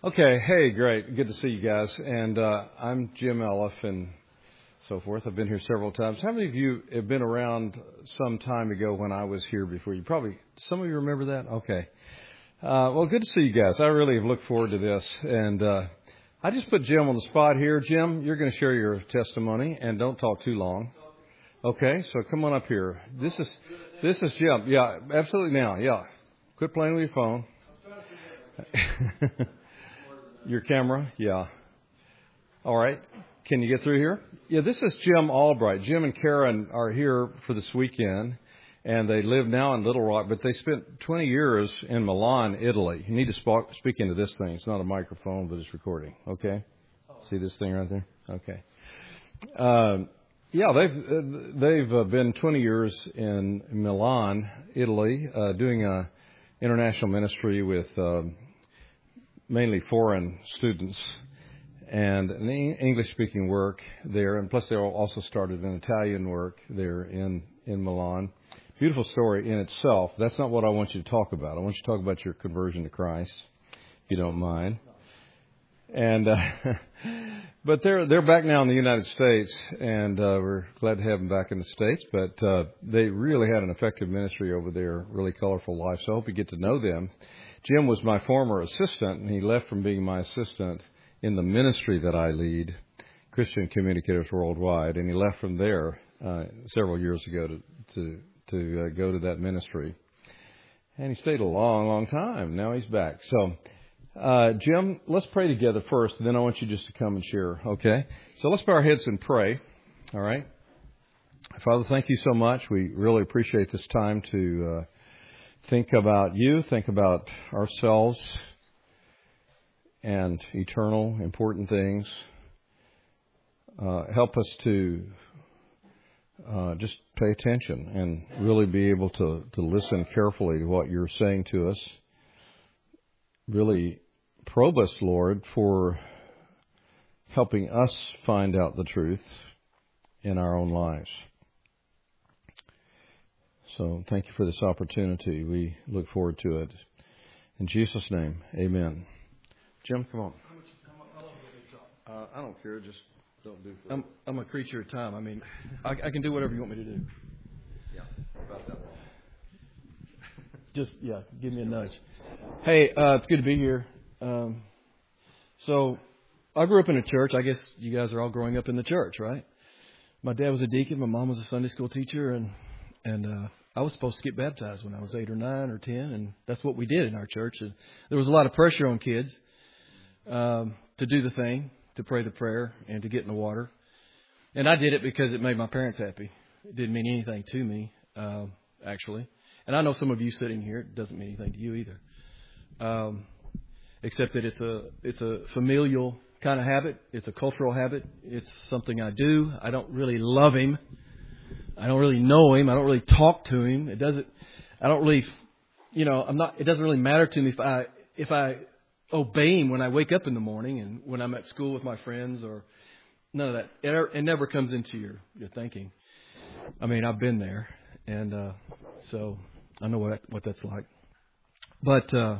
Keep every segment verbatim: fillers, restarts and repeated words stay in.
Okay, hey, great. Good to see you guys. And uh, I'm Jim Elliff and so forth. I've been here several times. How many of you have been around some time ago when I was here before? You probably, some of you remember that? Okay. Uh, well, good to see you guys. I really have looked forward to this. And uh, I just put Jim on the spot here. Jim, you're going to share your testimony and don't talk too long. Okay, so come on up here. This is this is Jim. Yeah, absolutely now. Yeah. Quit playing with your phone. Your camera? Yeah. All right. Can you get through here? Yeah, this is Jim Albright. Jim and Karen are here for this weekend, and they live now in Little Rock, but they spent twenty years in Milan, Italy. You need to sp- speak into this thing. It's not a microphone, but it's recording. Okay? See this thing right there? Okay. Um, yeah, they've they've uh, been twenty years in Milan, Italy, uh, doing a international ministry with uh, mainly foreign students and an English-speaking work there. And plus, they also started an Italian work there in, in Milan. Beautiful story in itself. That's not what I want you to talk about. I want you to talk about your conversion to Christ, if you don't mind. And uh, but they're they're back now in the United States, and uh, we're glad to have them back in the States. But uh, they really had an effective ministry over there, really colorful life. So I hope you get to know them. Jim was my former assistant, and he left from being my assistant in the ministry that I lead, Christian Communicators Worldwide, and he left from there uh, several years ago to to to uh, go to that ministry. And he stayed a long, long time. Now he's back. So. Uh, Jim, let's pray together first, and then I want you just to come and share, okay? So let's bow our heads and pray, all right? Father, thank you so much. We really appreciate this time to uh, think about you, think about ourselves and eternal, important things. Uh, help us to uh, just pay attention and really be able to, to listen carefully to what you're saying to us. Really probe us, Lord, for helping us find out the truth in our own lives. So thank you for this opportunity. We look forward to it. In Jesus' name, amen. Jim, come on. Uh, I don't care. Just don't do it. I'm, I'm a creature of time. I mean, I, I can do whatever you want me to do. Yeah, about that long. Just, yeah, give me a nudge. Hey, uh, it's good to be here. Um, so I grew up in a church. I guess you guys are all growing up in the church, right? My dad was a deacon. My mom was a Sunday school teacher. And, and uh, I was supposed to get baptized when I was eight or nine or ten. And that's what we did in our church. And there was a lot of pressure on kids um, to do the thing, to pray the prayer and to get in the water. And I did it because it made my parents happy. It didn't mean anything to me, uh, actually. And I know some of you sitting here, it doesn't mean anything to you either. Um, except that it's a it's a familial kind of habit. It's a cultural habit. It's something I do. I don't really love him. I don't really know him. I don't really talk to him. It doesn't. I don't really, you know, I'm not. It doesn't really matter to me if I if I obey him when I wake up in the morning and when I'm at school with my friends or none of that. It, it never comes into your your thinking. I mean, I've been there, and uh, so I know what what that's like. But. Uh,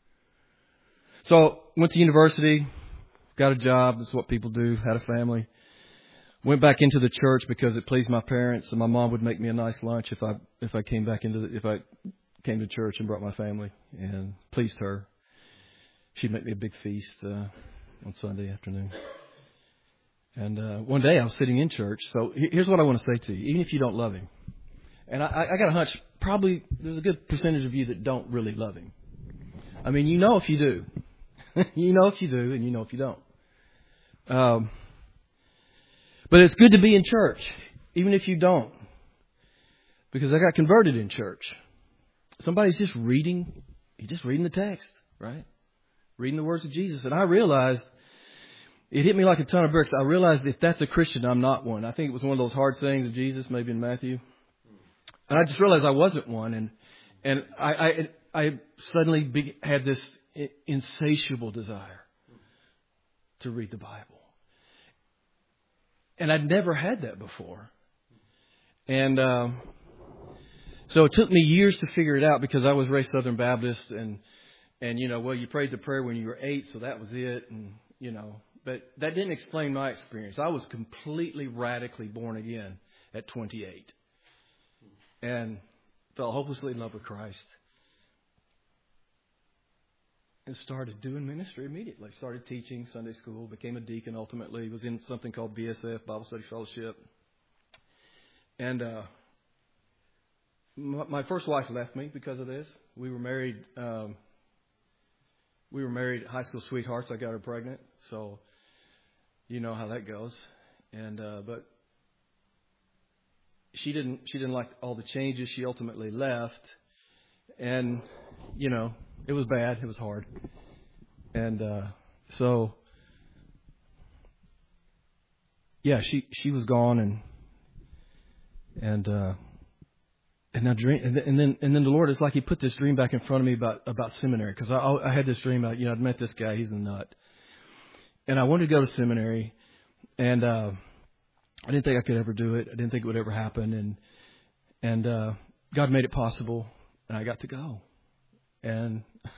So went to university, got a job. That's what people do. Had a family. Went back into the church because it pleased my parents, and my mom would make me a nice lunch if I if I came back into the, if I came to church and brought my family, and pleased her. She'd make me a big feast uh, on Sunday afternoon. And uh, one day I was sitting in church. So here's what I want to say to you: even if you don't love him, and I, I got a hunch, probably there's a good percentage of you that don't really love him. I mean, you know if you do. You know if you do, and you know if you don't. Um, but it's good to be in church, even if you don't. Because I got converted in church. Somebody's just reading, he's just reading the text, right? Reading the words of Jesus. And I realized, it hit me like a ton of bricks. I realized if that's a Christian, I'm not one. I think it was one of those hard sayings of Jesus, maybe in Matthew. And I just realized I wasn't one. And and I, I, I suddenly be, had this insatiable desire to read the Bible. And I'd never had that before. And um, so it took me years to figure it out because I was raised Southern Baptist and And, you know, well, you prayed the prayer when you were eight, so that was it. And, you know, but that didn't explain my experience. I was completely radically born again at twenty-eight and fell hopelessly in love with Christ and started doing ministry immediately. Started teaching Sunday school, became a deacon ultimately, was in something called B S F, Bible Study Fellowship. And uh, my, my first wife left me because of this. We were married. Um, we were married high school sweethearts. I got her pregnant, so you know how that goes. And uh, but she didn't. She didn't like all the changes. She ultimately left, and you know it was bad. It was hard, and uh, so yeah, she she was gone, and and. Uh, And I dream, and then and then the Lord, it's like He put this dream back in front of me about about seminary, because I, I had this dream about, you know, I'd met this guy, he's a nut, and I wanted to go to seminary, and uh, I didn't think I could ever do it. I didn't think it would ever happen, and and uh, God made it possible, and I got to go. And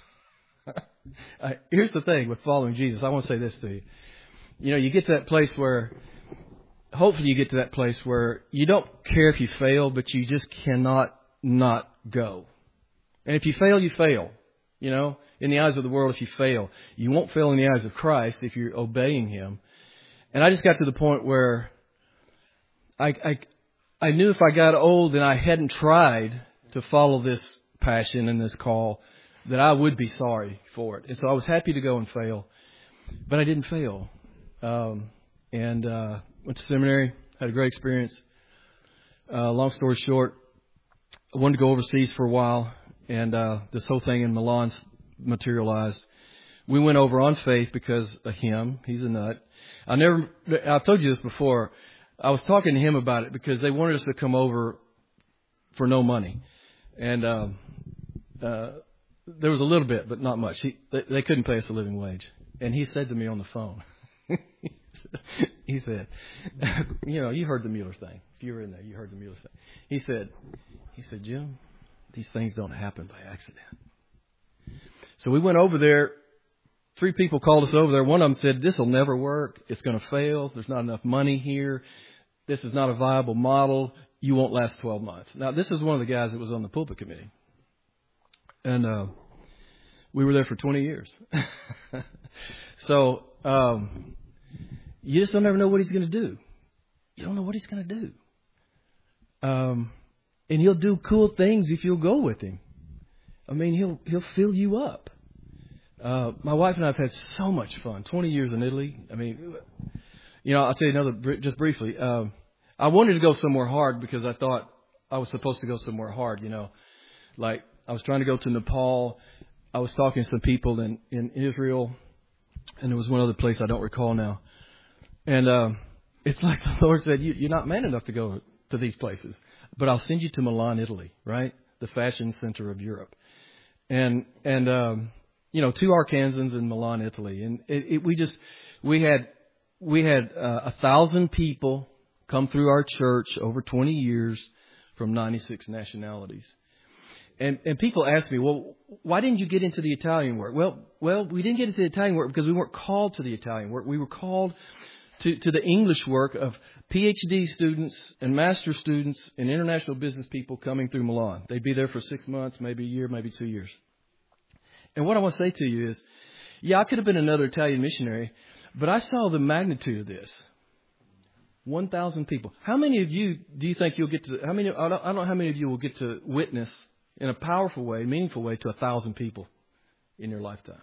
I, here's the thing with following Jesus. I want to say this to you. You know, you get to that place where. Hopefully you get to that place where you don't care if you fail, but you just cannot not go. And if you fail, you fail. You know, in the eyes of the world, if you fail, you won't fail in the eyes of Christ if you're obeying Him. And I just got to the point where I, I, I knew if I got old and I hadn't tried to follow this passion and this call, that I would be sorry for it. And so I was happy to go and fail, but I didn't fail. Um, and, uh, Went to seminary, had a great experience. Uh, long story short, I wanted to go overseas for a while, and uh, this whole thing in Milan materialized. We went over on faith because of him. He's a nut. I never. I've told you this before. I was talking to him about it because they wanted us to come over for no money, and um, uh, there was a little bit, but not much. He, they, they couldn't pay us a living wage, and he said to me on the phone. He said, you know, you heard the Mueller thing. If you were in there, you heard the Mueller thing. He said, he said, Jim, these things don't happen by accident. So we went over there. Three people called us over there. One of them said, this will never work. It's going to fail. There's not enough money here. This is not a viable model. You won't last twelve months. Now, this is one of the guys that was on the pulpit committee. And uh, we were there for twenty years. So, um, you just don't ever know what he's going to do. You don't know what he's going to do. Um, and he'll do cool things if you'll go with him. I mean, he'll he'll fill you up. Uh, my wife and I have had so much fun. twenty years in Italy. I mean, you know, I'll tell you another, just briefly. Um, I wanted to go somewhere hard because I thought I was supposed to go somewhere hard, you know. Like, I was trying to go to Nepal. I was talking to some people in, in Israel. And there was one other place I don't recall now. And um, it's like the Lord said, you, you're not man enough to go to these places. But I'll send you to Milan, Italy, right? The fashion center of Europe. And, and um, you know, two Arkansans in Milan, Italy. And it, it, we just, we had, we had uh, a thousand people come through our church over twenty years from ninety-six nationalities. And, and people ask me, well, why didn't you get into the Italian work? Well, well, we didn't get into the Italian work because we weren't called to the Italian work. We were called to, to the English work of P H D students and master students and international business people coming through Milan. They'd be there for six months, maybe a year, maybe two years. And what I want to say to you is, yeah, I could have been another Italian missionary, but I saw the magnitude of this. one thousand people. How many of you do you think you'll get to, how many, I don't, I don't know how many of you will get to witness in a powerful way, meaningful way, to a thousand people in your lifetime.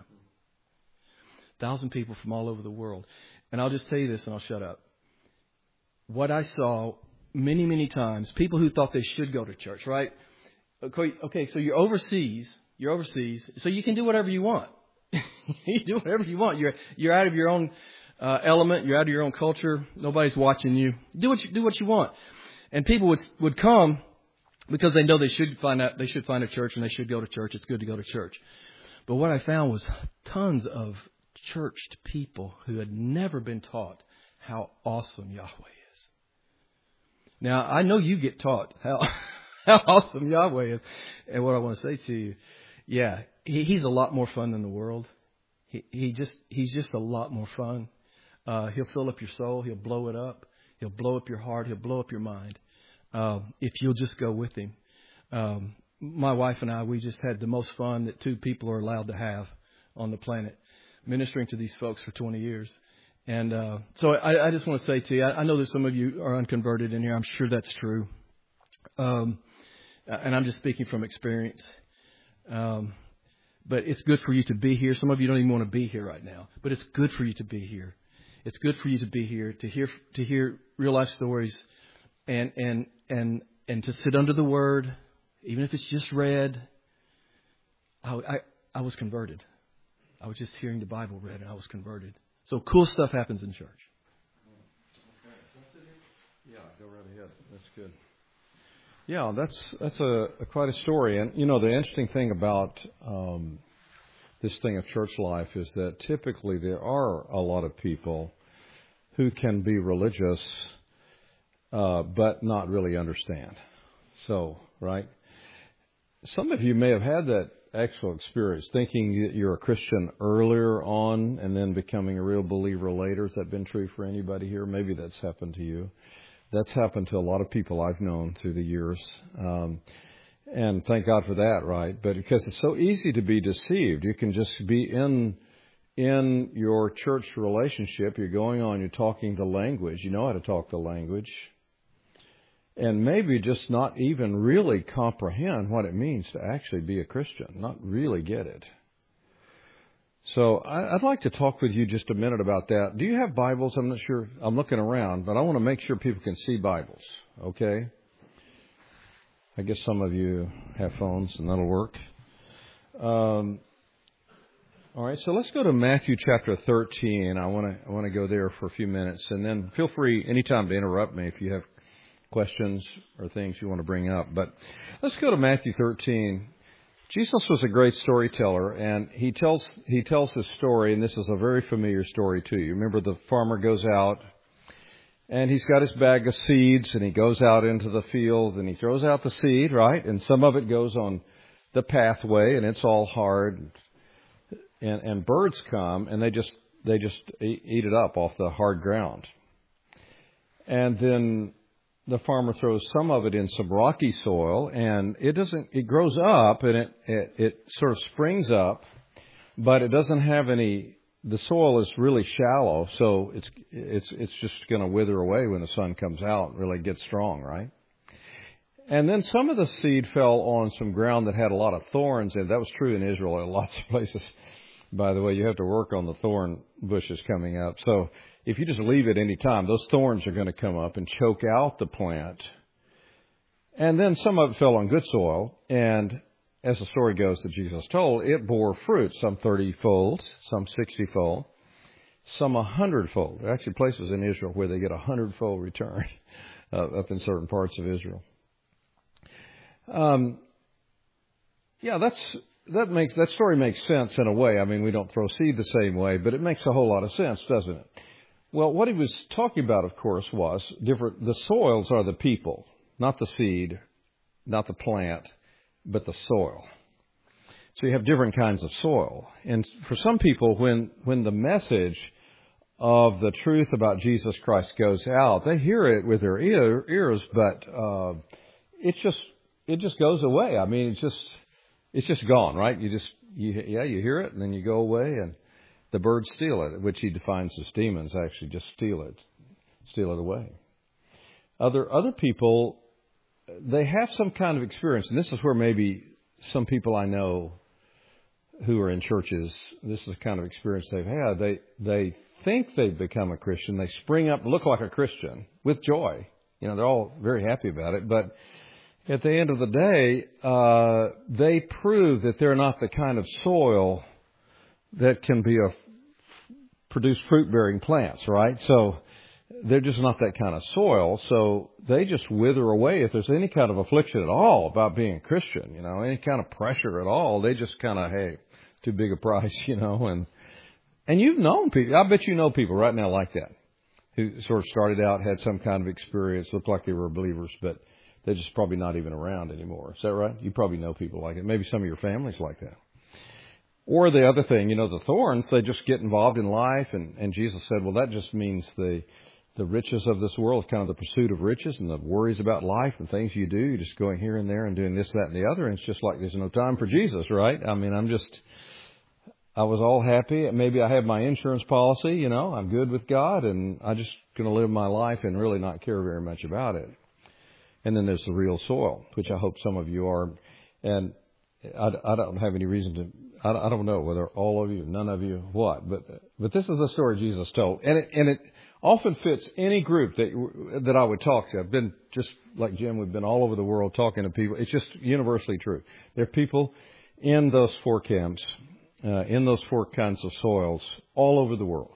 A thousand people from all over the world. And I'll just tell you this and I'll shut up. What I saw many, many times, people who thought they should go to church, right? Okay, okay, so you're overseas, you're overseas, so you can do whatever you want. You do whatever you want. You're, you're out of your own uh, element, you're out of your own culture, nobody's watching you. Do what you, do what you want. And people would, would come because they know they should find out, they should find a church and they should go to church. It's good to go to church. But what I found was tons of churched people who had never been taught how awesome Yahweh is. Now, I know you get taught how, how awesome Yahweh is. And what I want to say to you, yeah, he, he's a lot more fun than the world. He, he just he's just a lot more fun. Uh, he'll fill up your soul. He'll blow it up. He'll blow up your heart. He'll blow up your mind. Uh, if you'll just go with him. Um, my wife and I, we just had the most fun that two people are allowed to have on the planet, ministering to these folks for twenty years. And uh, so I, I just want to say to you, I, I know that some of you are unconverted in here. I'm sure that's true. Um, and I'm just speaking from experience. Um, but it's good for you to be here. Some of you don't even want to be here right now, but it's good for you to be here. It's good for you to be here, to hear to hear real life stories, and and and and to sit under the Word, even if it's just read. I I, I was converted. I was just hearing the Bible read, and I was converted. So cool stuff happens in church. Yeah, go right ahead. That's good. Yeah, that's that's a, a quite a story. And you know, the interesting thing about um, this thing of church life is that typically there are a lot of people who can be religious, uh, but not really understand. So, right? Some of you may have had that actual experience, thinking that you're a Christian earlier on and then becoming a real believer later. Has that been true for anybody here? Maybe that's happened to you. That's happened to a lot of people I've known through the years. Um, and thank God for that, right? But because it's so easy to be deceived, you can just be in in your church relationship. You're going on, you're talking the language. You know how to talk the language. And maybe just not even really comprehend what it means to actually be a Christian, not really get it. So I, I'd like to talk with you just a minute about that. Do you have Bibles? I'm not sure. I'm looking around, but I want to make sure people can see Bibles, okay? I guess some of you have phones, and that'll work. Um, all right, so let's go to Matthew chapter thirteen. I want to I want to go there for a few minutes, and then feel free anytime to interrupt me if you have questions or things you want to bring up. But let's go to Matthew thirteen. Jesus was a great storyteller, and he tells he tells this story, and this is a very familiar story to you. Remember, the farmer goes out, and he's got his bag of seeds, and he goes out into the field, and he throws out the seed, right? And some of it goes on the pathway, and it's all hard, and, and birds come, and they just they just eat it up off the hard ground. And then the farmer throws some of it in some rocky soil, and it doesn't. It grows up, and it, it it sort of springs up, but it doesn't have any. The soil is really shallow, so it's it's it's just going to wither away when the sun comes out and really gets strong, right? And then some of the seed fell on some ground that had a lot of thorns, and that was true in Israel in lots of places. By the way, you have to work on the thorn bushes coming up. So if you just leave it any time, those thorns are going to come up and choke out the plant. And then some of it fell on good soil, and as the story goes that Jesus told, it bore fruit, some thirty-fold, some sixty-fold, some a hundred-fold. There are actually places in Israel where they get a hundred-fold return uh, up in certain parts of Israel. Um, yeah, that's that makes that story makes sense in a way. I mean, we don't throw seed the same way, but it makes a whole lot of sense, doesn't it? Well, what he was talking about, of course, was different. The soils are the people, not the seed, not the plant, but the soil. So you have different kinds of soil. And for some people, when when the message of the truth about Jesus Christ goes out, they hear it with their ear, ears, but uh, it just it just goes away. I mean, it's just it's just gone, right? You just you, yeah, you hear it, and then you go away, and the birds steal it, which he defines as demons. Actually, just steal it, steal it away. Other other people, they have some kind of experience, and this is where maybe some people I know who are in churches, this is the kind of experience they've had. They they think they've become a Christian. They spring up and look like a Christian with joy. You know, they're all very happy about it. But at the end of the day, uh, they prove that they're not the kind of soil that can be a produce fruit-bearing plants, right? So they're just not that kind of soil, so they just wither away. If there's any kind of affliction at all about being a Christian, you know, any kind of pressure at all, they just kind of, hey, too big a price, you know. And and you've known people, I bet you know people right now like that, who sort of started out, had some kind of experience, looked like they were believers, but they're just probably not even around anymore. Is that right? You probably know people like it. Maybe some of your family's like that. Or the other thing, you know, the thorns, they just get involved in life. And, and Jesus said, well, that just means the the riches of this world, kind of the pursuit of riches and the worries about life and things you do. You're just going here and there and doing this, that, and the other. And it's just like there's no time for Jesus, right? I mean, I'm just, I was all happy. Maybe I have my insurance policy, you know, I'm good with God, and I'm just going to live my life and really not care very much about it. And then there's the real soil, which I hope some of you are. And I, I don't have any reason to, I, I don't know whether all of you, none of you, what. But but this is the story Jesus told. And it, and it often fits any group that that I would talk to. I've been, just like Jim, we've been all over the world talking to people. It's just universally true. There are people in those four camps, uh, in those four kinds of soils, all over the world.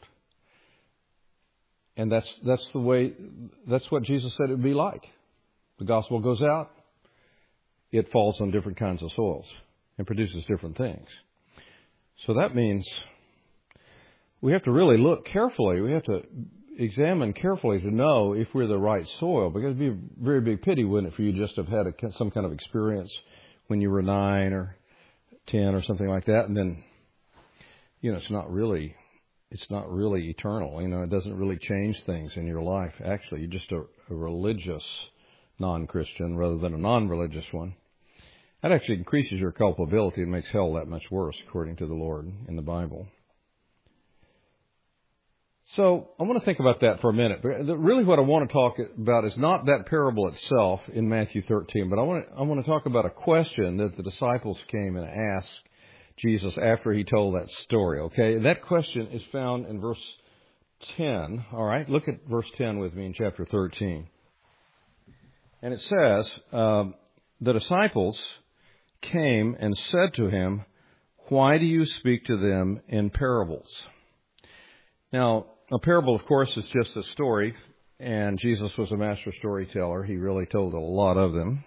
And that's that's the way, that's what Jesus said it would be like. The gospel goes out, it falls on different kinds of soils and produces different things. So that means we have to really look carefully. We have to examine carefully to know if we're the right soil, because it'd be a very big pity, wouldn't it, for you just to have had a, some kind of experience when you were nine or ten or something like that, and then, you know, it's not really, it's not really eternal. You know, it doesn't really change things in your life. Actually, you're just a, a religious non-Christian rather than a non-religious one. That actually increases your culpability and makes hell that much worse, according to the Lord in the Bible. So I want to think about that for a minute. But really what I want to talk about is not that parable itself in Matthew thirteen, but I want to, I want to talk about a question that the disciples came and asked Jesus after he told that story, okay? And that question is found in verse ten, all right? Look at verse ten with me in chapter thirteen. And it says, um, the disciples came and said to him, "Why do you speak to them in parables?" Now, a parable, of course, is just a story, and Jesus was a master storyteller. He really told a lot of them.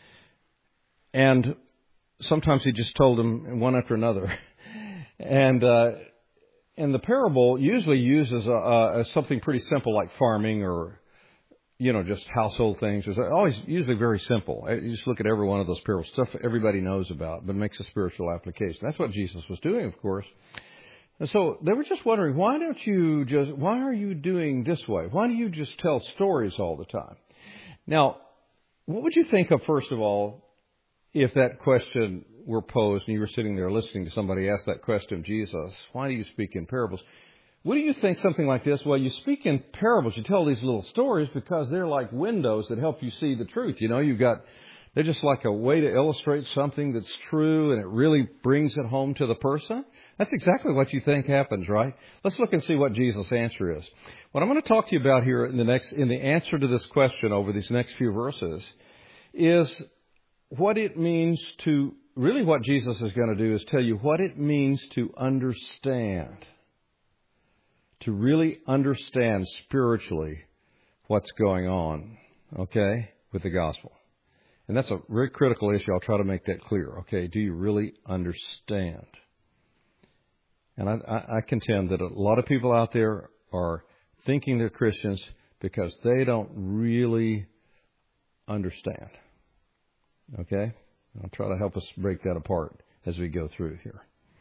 And sometimes he just told them one after another. And uh, and the parable usually uses a, a, something pretty simple like farming or, you know, just household things. It's always usually very simple. You just look at every one of those parables, stuff everybody knows about, but makes a spiritual application. That's what Jesus was doing, of course. And so they were just wondering, why don't you just, why are you doing this way? Why do you just tell stories all the time? Now, what would you think of, first of all, if that question were posed and you were sitting there listening to somebody ask that question of Jesus, why do you speak in parables? What do you think something like this? Well, you speak in parables, you tell these little stories because they're like windows that help you see the truth. You know, you've got, they're just like a way to illustrate something that's true and it really brings it home to the person. That's exactly what you think happens, right? Let's look and see what Jesus' answer is. What I'm going to talk to you about here in the next, in the answer to this question over these next few verses is what it means to, really what Jesus is going to do is tell you what it means to understand, to really understand spiritually what's going on, okay, with the gospel. And that's a very critical issue. I'll try to make that clear, okay? Do you really understand? And I, I contend that a lot of people out there are thinking they're Christians because they don't really understand. Okay? I'll try to help us break that apart as we go through here.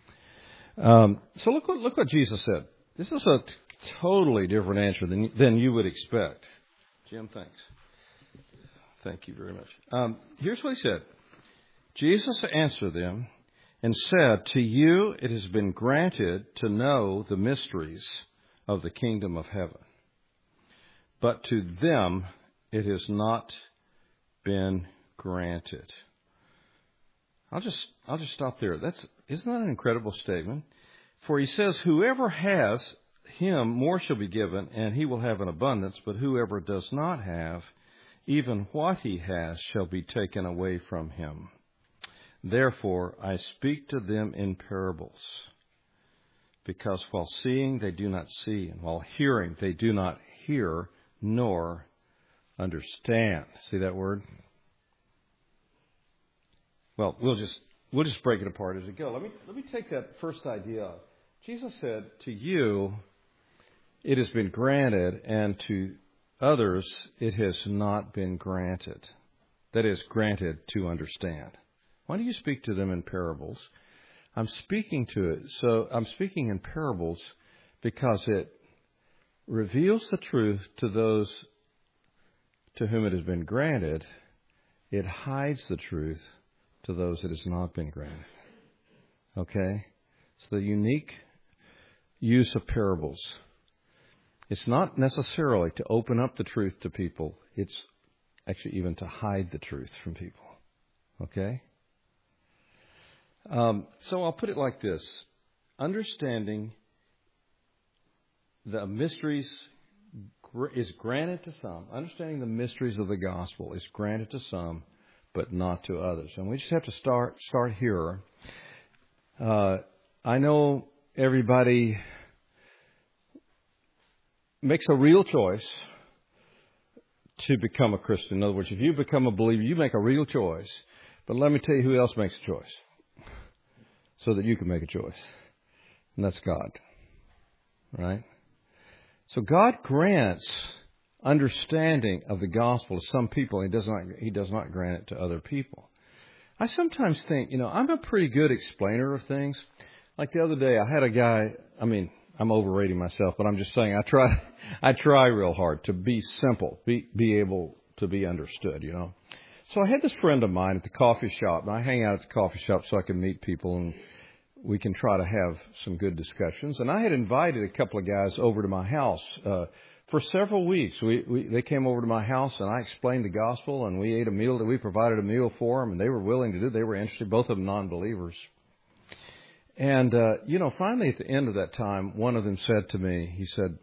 Um, so look what look what Jesus said. This is a t- totally different answer than than you would expect. Jim, thanks. Thank you very much. Um, here's what he said. Jesus answered them and said, "To you it has been granted to know the mysteries of the kingdom of heaven. But to them it has not been granted." I'll just I'll just stop there. That's isn't that an incredible statement? For he says, "Whoever has, him more shall be given, and he will have an abundance. But whoever does not have, even what he has shall be taken away from him. Therefore, I speak to them in parables, because while seeing they do not see, and while hearing they do not hear, nor understand." See that word? Well, we'll just we'll just break it apart as we go. Let me let me take that first idea. Jesus said, "To you it has been granted, and to others it has not been granted." That is, granted to understand. Why do you speak to them in parables? I'm speaking to it. So I'm speaking in parables because it reveals the truth to those to whom it has been granted. It hides the truth to those it has not been granted. Okay? So the unique use of parables. It's not necessarily to open up the truth to people. It's actually even to hide the truth from people. Okay? Um, so I'll put it like this. Understanding the mysteries is granted to some. Understanding the mysteries of the gospel is granted to some, but not to others. And we just have to start start here. Uh, I know everybody makes a real choice to become a Christian. In other words, if you become a believer, you make a real choice. But let me tell you who else makes a choice so that you can make a choice. And that's God. Right? So God grants understanding of the gospel to some people. He does not, he does not grant it to other people. I sometimes think, you know, I'm a pretty good explainer of things. Like the other day, I had a guy, I mean, I'm overrating myself, but I'm just saying I try, I try real hard to be simple, be, be able to be understood, you know. So I had this friend of mine at the coffee shop, and I hang out at the coffee shop so I can meet people and we can try to have some good discussions. And I had invited a couple of guys over to my house uh, for several weeks. We, we they came over to my house, and I explained the gospel, and we ate a meal. We provided a meal for them, and they were willing to do it. They were interested, both of them non-believers. And, uh, you know, finally at the end of that time, one of them said to me, he said,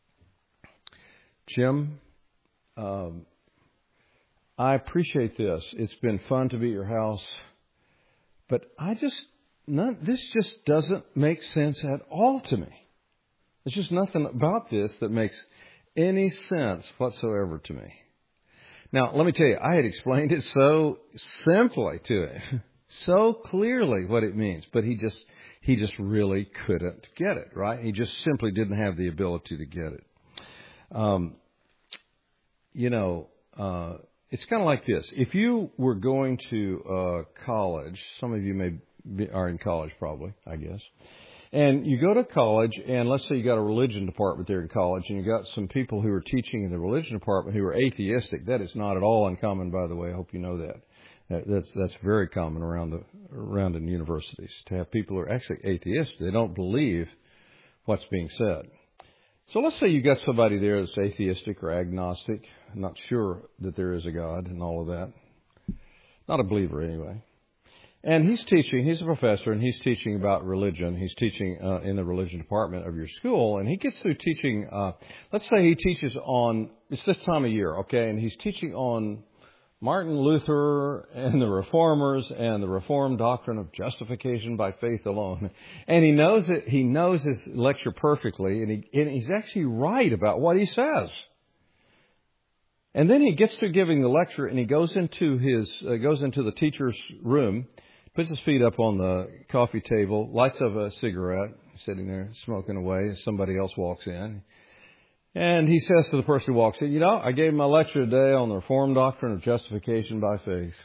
Jim, um, I appreciate this. It's been fun to be at your house, but I just, none, this just doesn't make sense at all to me. There's just nothing about this that makes any sense whatsoever to me. Now, let me tell you, I had explained it so simply to him, so clearly what it means, but he just, he just really couldn't get it, right? He just simply didn't have the ability to get it. Um, you know, uh, it's kind of like this. If you were going to uh, college, some of you may be, are in college probably, I guess. And you go to college, and let's say you got a religion department there in college, and you got some people who are teaching in the religion department who are atheistic. That is not at all uncommon, by the way. I hope you know that. That's that's very common around the around in universities to have people who are actually atheistic. They don't believe what's being said. So let's say you got somebody there that's atheistic or agnostic, not sure that there is a God and all of that. Not a believer anyway. And he's teaching, he's a professor, and he's teaching about religion. He's teaching uh, in the religion department of your school, and he gets through teaching, uh, let's say he teaches on, it's this time of year, okay, and he's teaching on Martin Luther and the Reformers and the Reformed doctrine of justification by faith alone. And he knows it, he knows his lecture perfectly, and, he, and he's actually right about what he says. And then he gets through giving the lecture, and he goes into his, uh, goes into the teacher's room, puts his feet up on the coffee table, lights up a cigarette, sitting there smoking away as somebody else walks in. And he says to the person who walks in, you know, I gave my lecture today on the Reformed doctrine of justification by faith.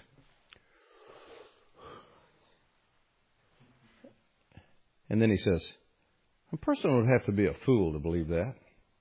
And then he says, a person would have to be a fool to believe that.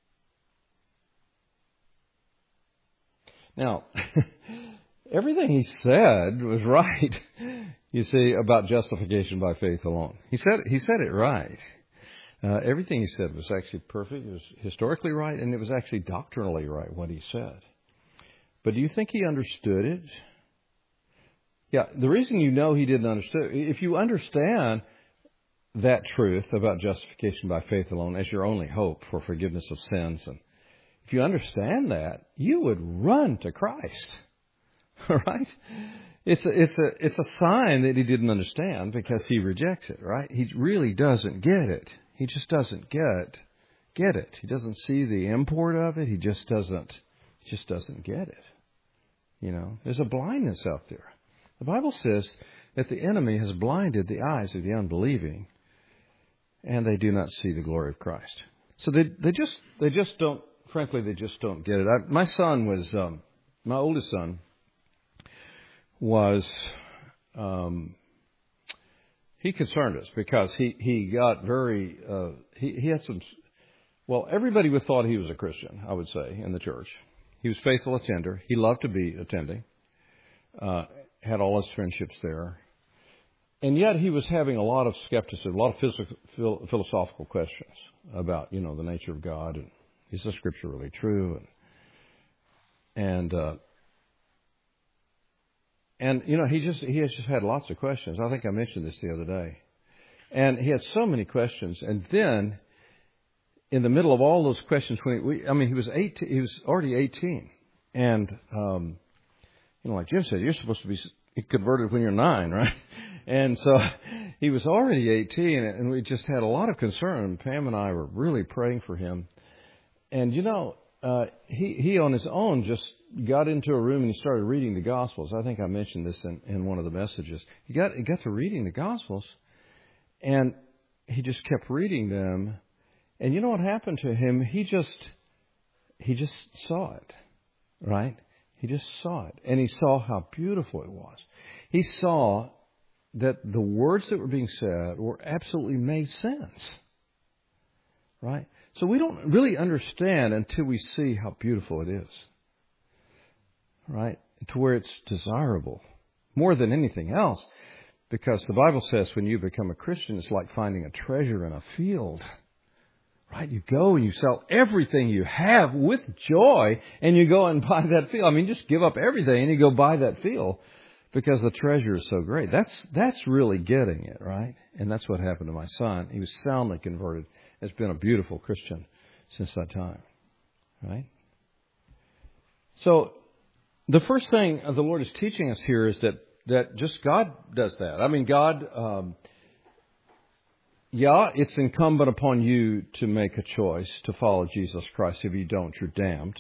Now, everything he said was right, you see, about justification by faith alone. He said he said it right. Uh, everything he said was actually perfect. It was historically right, and it was actually doctrinally right, what he said. But do you think he understood it? Yeah, the reason you know he didn't understand, if you understand that truth about justification by faith alone as your only hope for forgiveness of sins, and if you understand that, you would run to Christ. All right? It's a, it's a, it's a sign that he didn't understand because he rejects it, right? He really doesn't get it. He just doesn't get, get it. He doesn't see the import of it. He just doesn't, just doesn't get it. You know, there's a blindness out there. The Bible says that the enemy has blinded the eyes of the unbelieving, and they do not see the glory of Christ. So they, they just, they just don't, frankly, they just don't get it. I, my son was, um, my oldest son was, um, he concerned us because he, he got very, uh, he, he had some, well, everybody would thought he was a Christian, I would say, in the church. He was faithful attender. He loved to be attending. Uh, had all his friendships there. And yet he was having a lot of skepticism, a lot of physical, philosophical questions about, you know, the nature of God and is the Scripture really true? And, and, uh, and you know, he just he has just had lots of questions. I think I mentioned this the other day. And he had so many questions. And then, in the middle of all those questions, when he, we, I mean, he was eighteen, he was already eighteen. And, um, you know, like Jim said, you're supposed to be converted when you're nine, right? And so he was already eighteen, and we just had a lot of concern. And Pam and I were really praying for him. And, you know, uh, he, he on his own just got into a room and he started reading the Gospels. I think I mentioned this in, in one of the messages. He got, he got to reading the Gospels, and he just kept reading them. And you know what happened to him? He just, he just saw it, right? He just saw it. And he saw how beautiful it was. He saw that the words that were being said were absolutely made sense, right? So we don't really understand until we see how beautiful it is, right? To where it's desirable more than anything else. Because the Bible says when you become a Christian, it's like finding a treasure in a field, right? You go and you sell everything you have with joy and you go and buy that field. I mean, just give up everything and you go buy that field because the treasure is so great. That's, that's really getting it, right? And that's what happened to my son. He was soundly converted. Has been a beautiful Christian since that time, right? So the first thing the Lord is teaching us here is that, that just God does that. I mean, God, um, yeah, it's incumbent upon you to make a choice to follow Jesus Christ. If you don't, you're damned.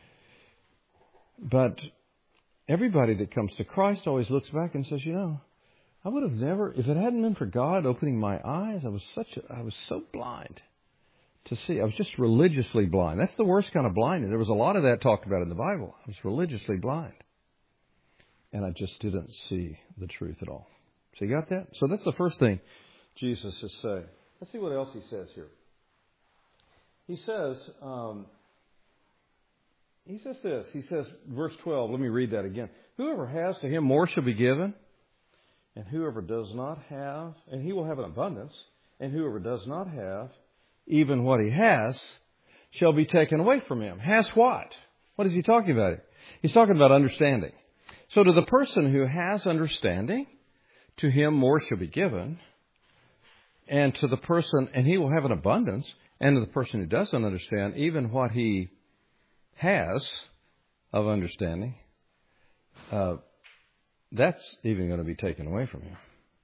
But everybody that comes to Christ always looks back and says, you know, I would have never, if it hadn't been for God opening my eyes, I was such a, I was so blind to see. I was just religiously blind. That's the worst kind of blindness. There was a lot of that talked about in the Bible. I was religiously blind. And I just didn't see the truth at all. So you got that? So that's the first thing Jesus is saying. Let's see what else he says here. He says, um, he says this. He says, verse twelve, let me read that again. Whoever has, to him more shall be given. And whoever does not have, and he will have an abundance. And whoever does not have, even what he has, shall be taken away from him. Has what? What is he talking about here? He's talking about understanding. So to the person who has understanding, to him more shall be given. And to the person, and he will have an abundance. And to the person who doesn't understand, even what he has of understanding, uh, that's even going to be taken away from you.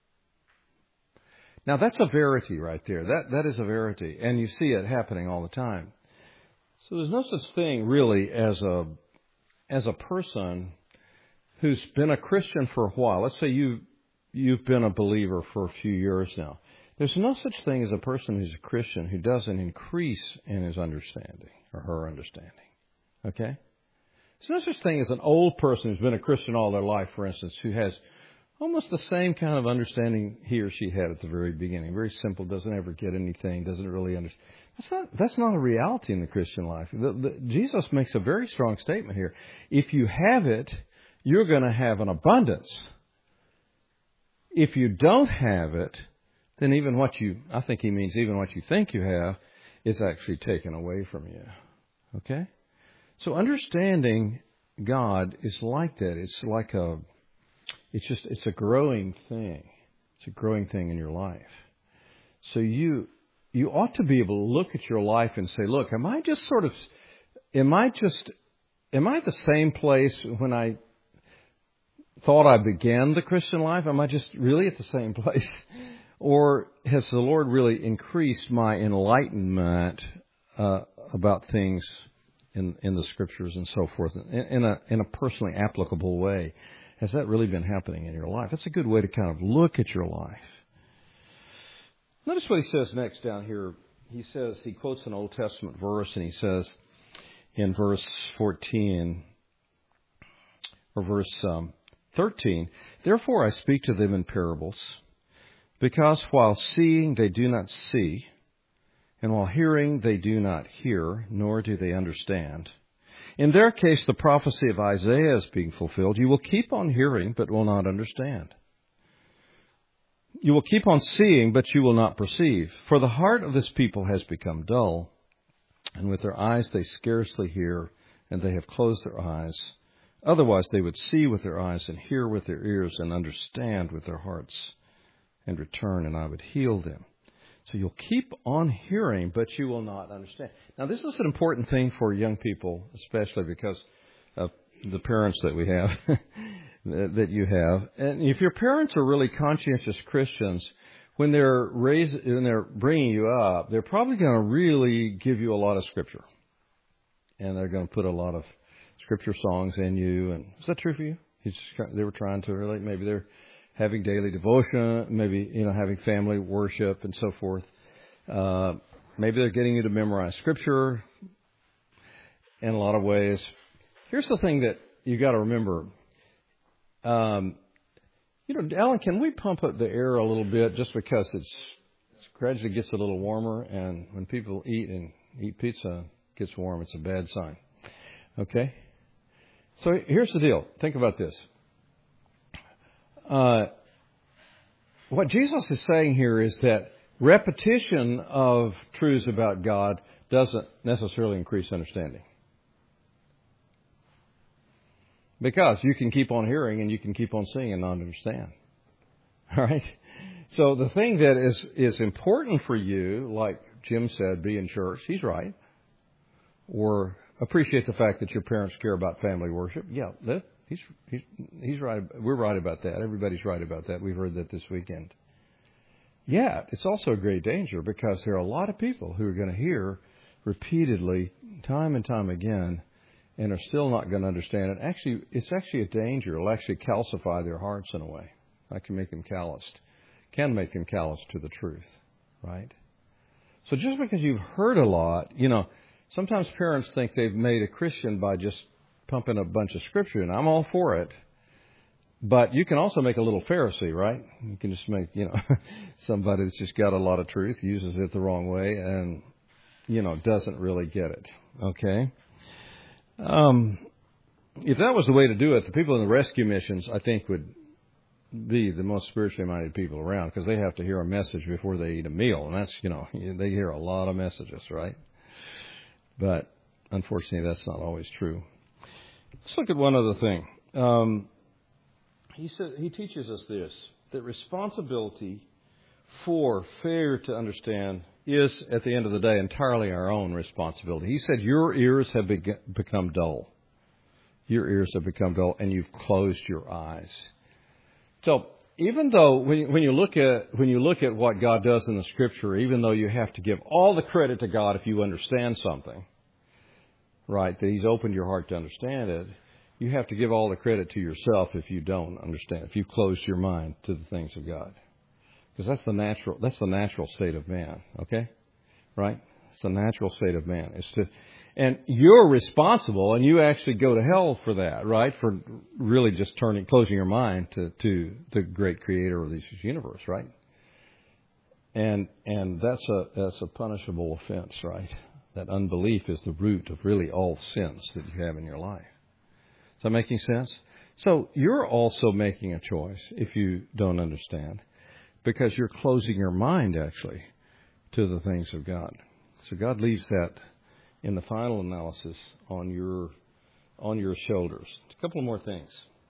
Now, that's a verity right there. That that is a verity. And you see it happening all the time. So there's no such thing really as a as a person who's been a Christian for a while. Let's say you you've been a believer for a few years now. There's no such thing as a person who's a Christian who doesn't increase in his understanding or her understanding. Okay? There's no such thing as an old person who's been a Christian all their life, for instance, who has almost the same kind of understanding he or she had at the very beginning. Very simple, doesn't ever get anything, doesn't really understand. That's not, that's not a reality in the Christian life. The, the, Jesus makes a very strong statement here. If you have it, you're going to have an abundance. If you don't have it, then even what you, I think he means even what you think you have, is actually taken away from you. Okay? So understanding God is like that. It's like a, it's just, it's a growing thing. It's a growing thing in your life. So you, you ought to be able to look at your life and say, look, am I just sort of, am I just, am I at the same place when I thought I began the Christian life? Am I just really at the same place? Or has the Lord really increased my enlightenment uh, about things in, in the Scriptures and so forth in, in a in a personally applicable way? Has that really been happening in your life? That's a good way to kind of look at your life. Notice what he says next down here. He says, he quotes an Old Testament verse, and he says in verse fourteen, or verse um, thirteen, therefore I speak to them in parables, Because while seeing they do not see, and while hearing they do not hear, nor do they understand. In their case, the prophecy of Isaiah is being fulfilled. You will keep on hearing, but will not understand. You will keep on seeing, but you will not perceive. For the heart of this people has become dull, and with their eyes they scarcely hear, and they have closed their eyes. Otherwise they would see with their eyes, and hear with their ears, and understand with their hearts, and return, and I would heal them. So you'll keep on hearing, but you will not understand. Now, this is an important thing for young people, especially because of the parents that we have, that you have. And if your parents are really conscientious Christians, when they're raised, when they're bringing you up, they're probably going to really give you a lot of Scripture. And they're going to put a lot of Scripture songs in you. And is that true for you? You just, they were trying to relate. Maybe they're having daily devotion, maybe, you know, having family worship and so forth. Uh, maybe they're getting you to memorize Scripture in a lot of ways. Here's the thing that you got to remember. Um, you know, Alan, can we pump up the air a little bit just because it's, it's gradually gets a little warmer, and when people eat and eat pizza, it gets warm, it's a bad sign. Okay? So here's the deal. Think about this. Uh, what Jesus is saying here is that repetition of truths about God doesn't necessarily increase understanding. Because you can keep on hearing and you can keep on seeing and not understand. All right? So the thing that is, is important for you, like Jim said, be in church. He's right. Or appreciate the fact that your parents care about family worship. Yeah, that, he's, he's, he's right. We're right about that. Everybody's right about that. We've heard that this weekend. Yeah, it's also a great danger because there are a lot of people who are going to hear repeatedly, time and time again, and are still not going to understand it. Actually, it's actually a danger. It'll actually calcify their hearts in a way. I can make them calloused. Can make them calloused to the truth, right? So just because you've heard a lot, you know, sometimes parents think they've made a Christian by just pumping a bunch of Scripture, and I'm all for it. But you can also make a little Pharisee, right? You can just make, you know, somebody that's just got a lot of truth, uses it the wrong way, and, you know, doesn't really get it, okay? Um, if that was the way to do it, the people in the rescue missions, I think, would be the most spiritually minded people around because they have to hear a message before they eat a meal. And that's, you know, they hear a lot of messages, right? But unfortunately, that's not always true. Let's look at one other thing. Um, he said, he teaches us this, that responsibility for failure to understand is, at the end of the day, entirely our own responsibility. He said, your ears have be- become dull. Your ears have become dull, and you've closed your eyes. So, even though when you, when you look at when you look at what God does in the Scripture, even though you have to give all the credit to God if you understand something, right, that He's opened your heart to understand it, you have to give all the credit to yourself if you don't understand, if you've closed your mind to the things of God. Because that's the natural, that's the natural state of man, okay? Right? It's the natural state of man. It's to, and you're responsible, and you actually go to hell for that, right? For really just turning, closing your mind to, to the great Creator of this universe, right? And and that's a that's a punishable offense, right? That unbelief is the root of really all sins that you have in your life. Is that making sense? So you're also making a choice if you don't understand, because you're closing your mind, actually, to the things of God. So God leaves that in the final analysis on your on your shoulders. A couple more things.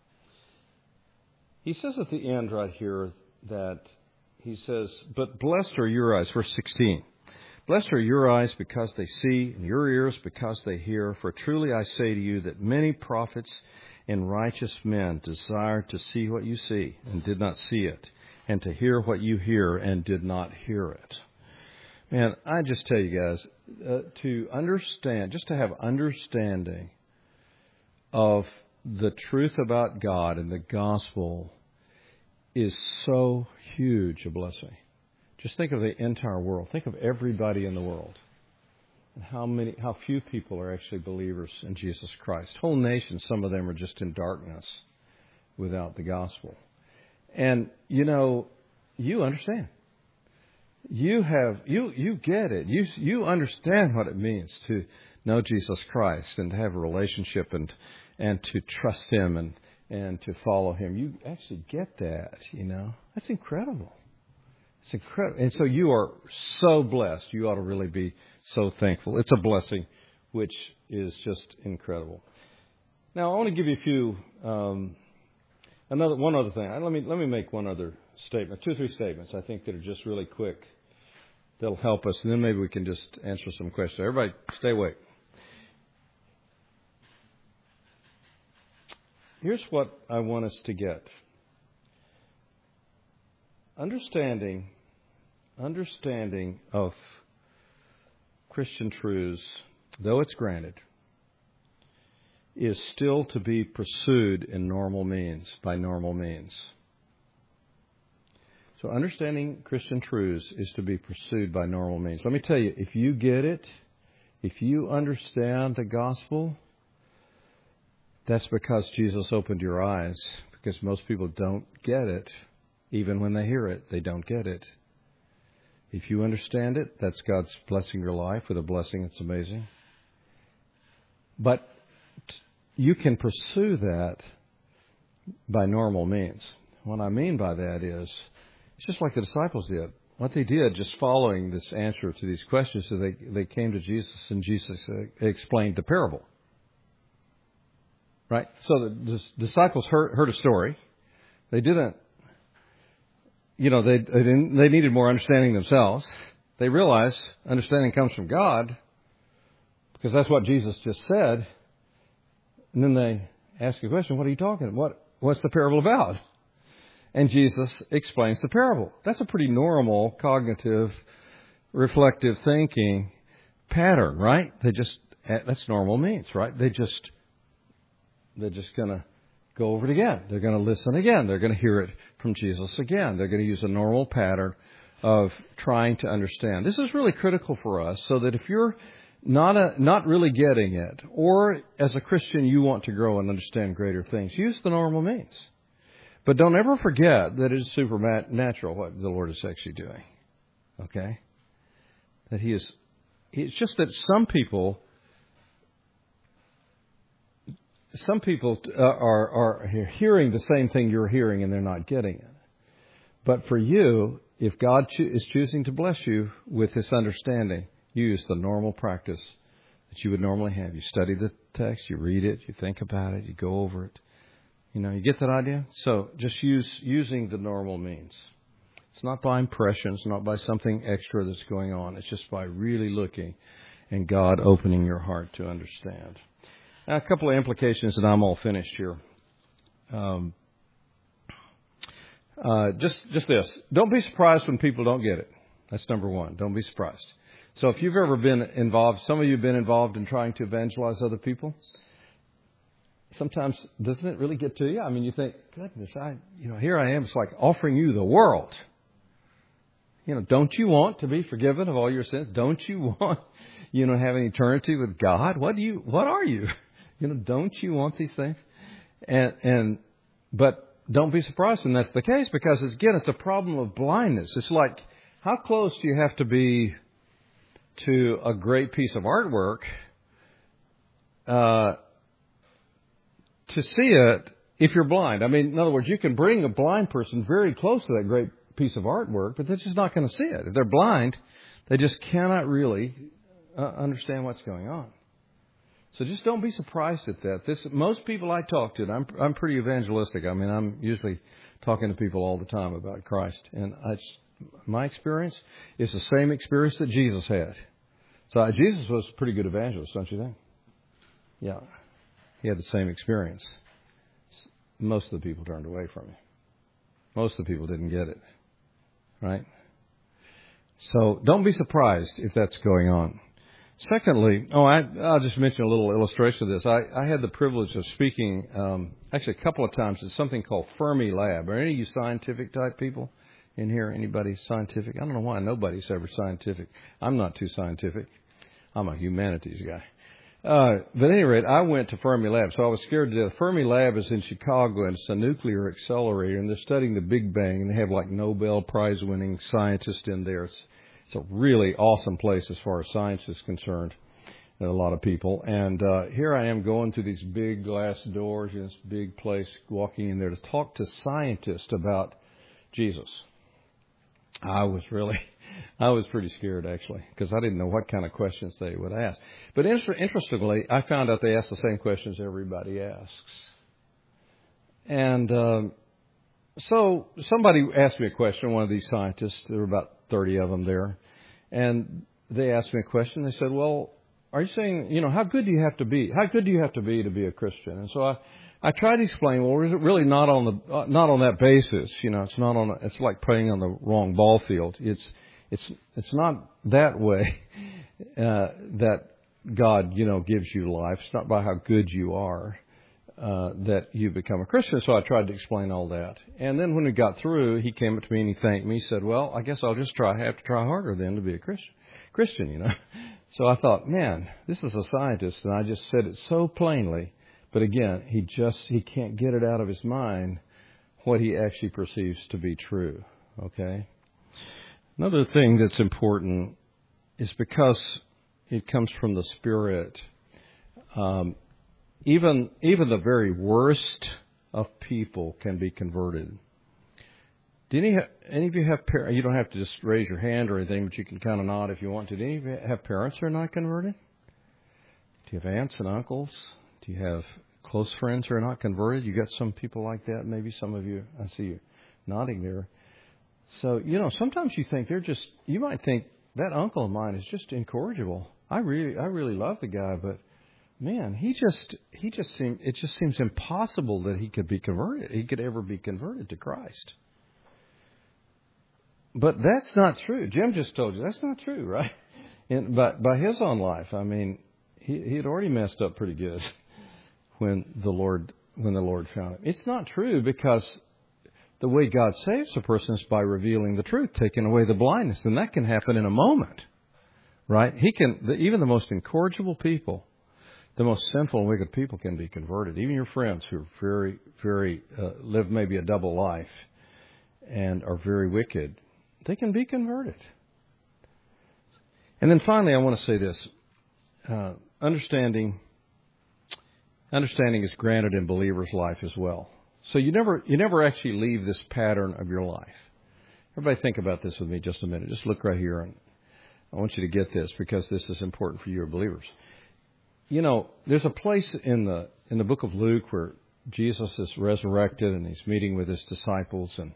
He says at the end right here that he says, but blessed are your eyes, verse sixteen. Blessed are your eyes because they see, and your ears because they hear. For truly I say to you that many prophets and righteous men desired to see what you see and did not see it, and to hear what you hear and did not hear it. Man, I just tell you guys, uh, to understand, just to have understanding of the truth about God and the gospel is so huge a blessing. Just think of the entire world. Think of everybody in the world. And how many, how few people are actually believers in Jesus Christ. Whole nations, some of them are just in darkness without the gospel. And, you know, you understand. You have, you, you get it. You, you understand what it means to know Jesus Christ and to have a relationship and, and to trust Him and, and to follow Him. You actually get that, you know. That's incredible. It's incredible. And so you are so blessed. You ought to really be so thankful. It's a blessing, which is just incredible. Now, I want to give you a few, um, another, one other thing. Let me, let me make one other statement, two or three statements, I think, that are just really quick. That'll help us, and then maybe we can just answer some questions. Everybody, stay awake. Here's what I want us to get. Understanding, understanding of Christian truths, though it's granted, is still to be pursued in normal means, by normal means. So understanding Christian truths is to be pursued by normal means. Let me tell you, if you get it, if you understand the gospel, that's because Jesus opened your eyes. Because most people don't get it. Even when they hear it, they don't get it. If you understand it, that's God's blessing your life with a blessing that's amazing. But you can pursue that by normal means. What I mean by that is, it's just like the disciples did. What they did, just following this answer to these questions, so they, they came to Jesus, and Jesus explained the parable. Right? So the disciples heard, heard a story. They didn't, you know, they, they didn't, they needed more understanding themselves. They realized understanding comes from God, because that's what Jesus just said. And then they ask a question, what are you talking about? What, what's the parable about? And Jesus explains the parable. That's a pretty normal cognitive, reflective thinking pattern, right? They just, that's normal means, right? They just, they're just going to go over it again. They're going to listen again. They're going to hear it from Jesus again. They're going to use a normal pattern of trying to understand. This is really critical for us, so that if you're not a, not really getting it, or as a Christian you want to grow and understand greater things, use the normal means. But don't ever forget that it is supernatural what the Lord is actually doing. Okay? That He is, it's just that some people, some people uh, are, are hearing the same thing you're hearing and they're not getting it. But for you, if God cho- is choosing to bless you with this understanding, you use the normal practice that you would normally have. You study the text, you read it, you think about it, you go over it. You know, you get that idea? So just use using the normal means. It's not by impression. It's not by something extra that's going on. It's just by really looking and God opening your heart to understand. Now, a couple of implications, and I'm all finished here. Um, uh, just, just this. Don't be surprised when people don't get it. That's number one. Don't be surprised. So if you've ever been involved, some of you have been involved in trying to evangelize other people. Sometimes, doesn't it really get to you? I mean, you think, goodness, I, you know, here I am. It's like offering you the world. You know, don't you want to be forgiven of all your sins? Don't you want, you know, have an eternity with God? What do you, what are you? You know, don't you want these things? And, and, but don't be surprised when that's the case, because again, it's a problem of blindness. It's like, how close do you have to be to a great piece of artwork, uh, to see it if you're blind? I mean, in other words, you can bring a blind person very close to that great piece of artwork, but they're just not going to see it. If they're blind, they just cannot really uh, understand what's going on. So just don't be surprised at that. This, most people I talk to, and I'm, I'm pretty evangelistic. I mean, I'm usually talking to people all the time about Christ. And I, my experience is the same experience that Jesus had. So uh, Jesus was a pretty good evangelist, don't you think? Yeah. He had the same experience. Most of the people turned away from him. Most of the people didn't get it. Right? So don't be surprised if that's going on. Secondly, oh, I, I'll just mention a little illustration of this. I, I had the privilege of speaking, um, actually a couple of times at something called Fermi Lab. Are any of you scientific type people in here? Anybody scientific? I don't know why nobody's ever scientific. I'm not too scientific. I'm a humanities guy. Uh, but at any rate, I went to Fermilab, so I was scared to death. Fermilab is in Chicago, and it's a nuclear accelerator, and they're studying the Big Bang, and they have like Nobel Prize-winning scientists in there. It's, it's a really awesome place as far as science is concerned. A lot of people. And uh, here I am going through these big glass doors in this big place, walking in there to talk to scientists about Jesus. I was really, I was pretty scared actually, because I didn't know what kind of questions they would ask. But inter- interestingly, I found out they ask the same questions everybody asks. And um, so somebody asked me a question, one of these scientists, there were about thirty of them there, and they asked me a question. They said, well, are you saying, you know, how good do you have to be? How good do you have to be to be a Christian? And so I, I tried to explain, well, is it really not on the, uh, not on that basis? You know, it's not on, a, it's like playing on the wrong ball field. It's, it's, it's not that way, uh, that God, you know, gives you life. It's not by how good you are, uh, that you become a Christian. So I tried to explain all that. And then when we got through, he came up to me and he thanked me. He said, well, I guess I'll just try, have to try harder then to be a Christian, Christian, you know. So I thought, man, this is a scientist, and I just said it so plainly. But again, he just, he can't get it out of his mind what he actually perceives to be true, okay? Another thing that's important is because it comes from the Spirit, um, even, even the very worst of people can be converted. Do any, any of you have parents? You don't have to just raise your hand or anything, but you can kind of nod if you want to. Do any of you have parents who are not converted? Do you have aunts and uncles? Do you have close friends who are not converted? You got some people like that. Maybe some of you. I see you nodding there. So you know, sometimes you think they're just. You might think that uncle of mine is just incorrigible. I really, I really love the guy, but man, he just, he just seemed. It just seems impossible that he could be converted. He could ever be converted to Christ. But that's not true. Jim just told you that's not true, right? And by, by his own life, I mean, he he had already messed up pretty good when the Lord when the Lord found him. It's not true because the way God saves a person is by revealing the truth, taking away the blindness, and that can happen in a moment, right? He can the, even the most incorrigible people, the most sinful and wicked people can be converted. Even your friends who are very very uh, live maybe a double life and are very wicked. They can be converted. And then finally, I want to say this. Uh, understanding understanding is granted in believers' life as well. So you never you never actually leave this pattern of your life. Everybody think about this with me just a minute. Just look right here, and I want you to get this because this is important for you believers. You know, there's a place in the in the book of Luke where Jesus is resurrected and he's meeting with his disciples, and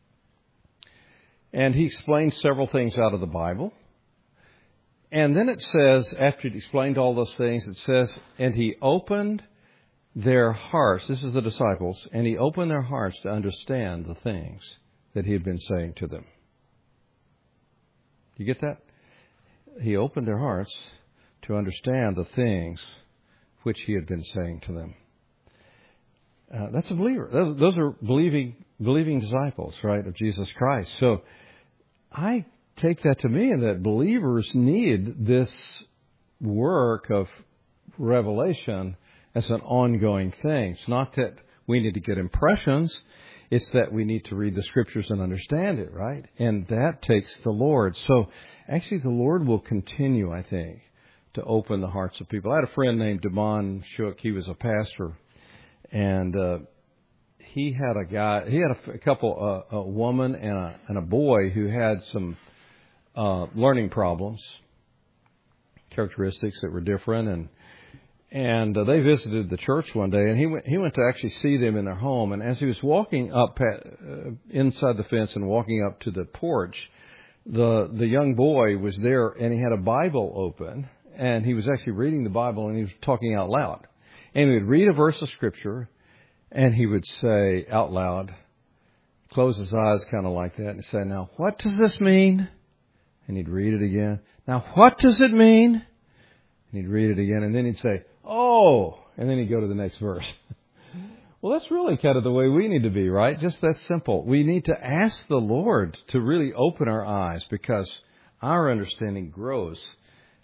And he explains several things out of the Bible. And then it says, after he explained all those things, it says, and he opened their hearts. This is the disciples. And he opened their hearts to understand the things that he had been saying to them. You get that? He opened their hearts to understand the things which he had been saying to them. Uh, that's a believer. Those, those are believing believing disciples, right, of Jesus Christ. So I take that to mean that believers need this work of revelation as an ongoing thing. It's not that we need to get impressions. It's that we need to read the Scriptures and understand it, right? And that takes the Lord. So actually the Lord will continue, I think, to open the hearts of people. I had a friend named Damon Shook. He was a pastor. And uh, he had a guy, he had a, a couple, uh, a woman and a, and a boy who had some uh, learning problems, characteristics that were different. And and uh, they visited the church one day, and he went, he went to actually see them in their home. And as he was walking up uh, inside the fence and walking up to the porch, the the young boy was there, and he had a Bible open, and he was actually reading the Bible, and he was talking out loud. And he would read a verse of Scripture, and he would say out loud, close his eyes kind of like that, and say, now, what does this mean? And he'd read it again. Now, what does it mean? And he'd read it again, and then he'd say, oh, and then he'd go to the next verse. Well, that's really kind of the way we need to be, right? Just that simple. We need to ask the Lord to really open our eyes because our understanding grows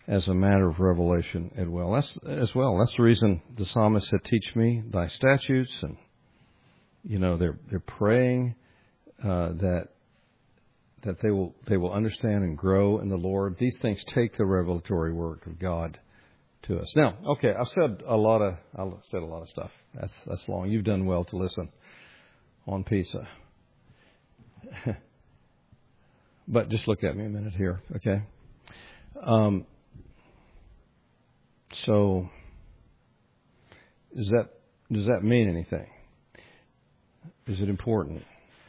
as a matter of revelation as well. That's as well. That's the reason the psalmist said, "Teach me thy statutes," and you know they're they're praying uh, that that they will they will understand and grow in the Lord. These things take the revelatory work of God to us. Now, okay, I've said a lot of I've said a lot of stuff. That's that's long. You've done well to listen on pizza. But just look at me a minute here, okay? Um, so, does that does that mean anything? Is it important?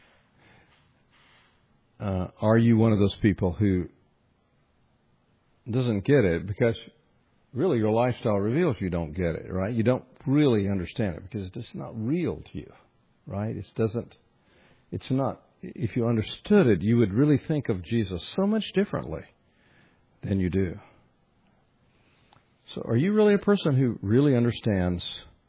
Uh, are you one of those people who doesn't get it because really your lifestyle reveals you don't get it, right? You don't really understand it because it's just not real to you, right? It doesn't. It's not. If you understood it, you would really think of Jesus so much differently than you do. So are you really a person who really understands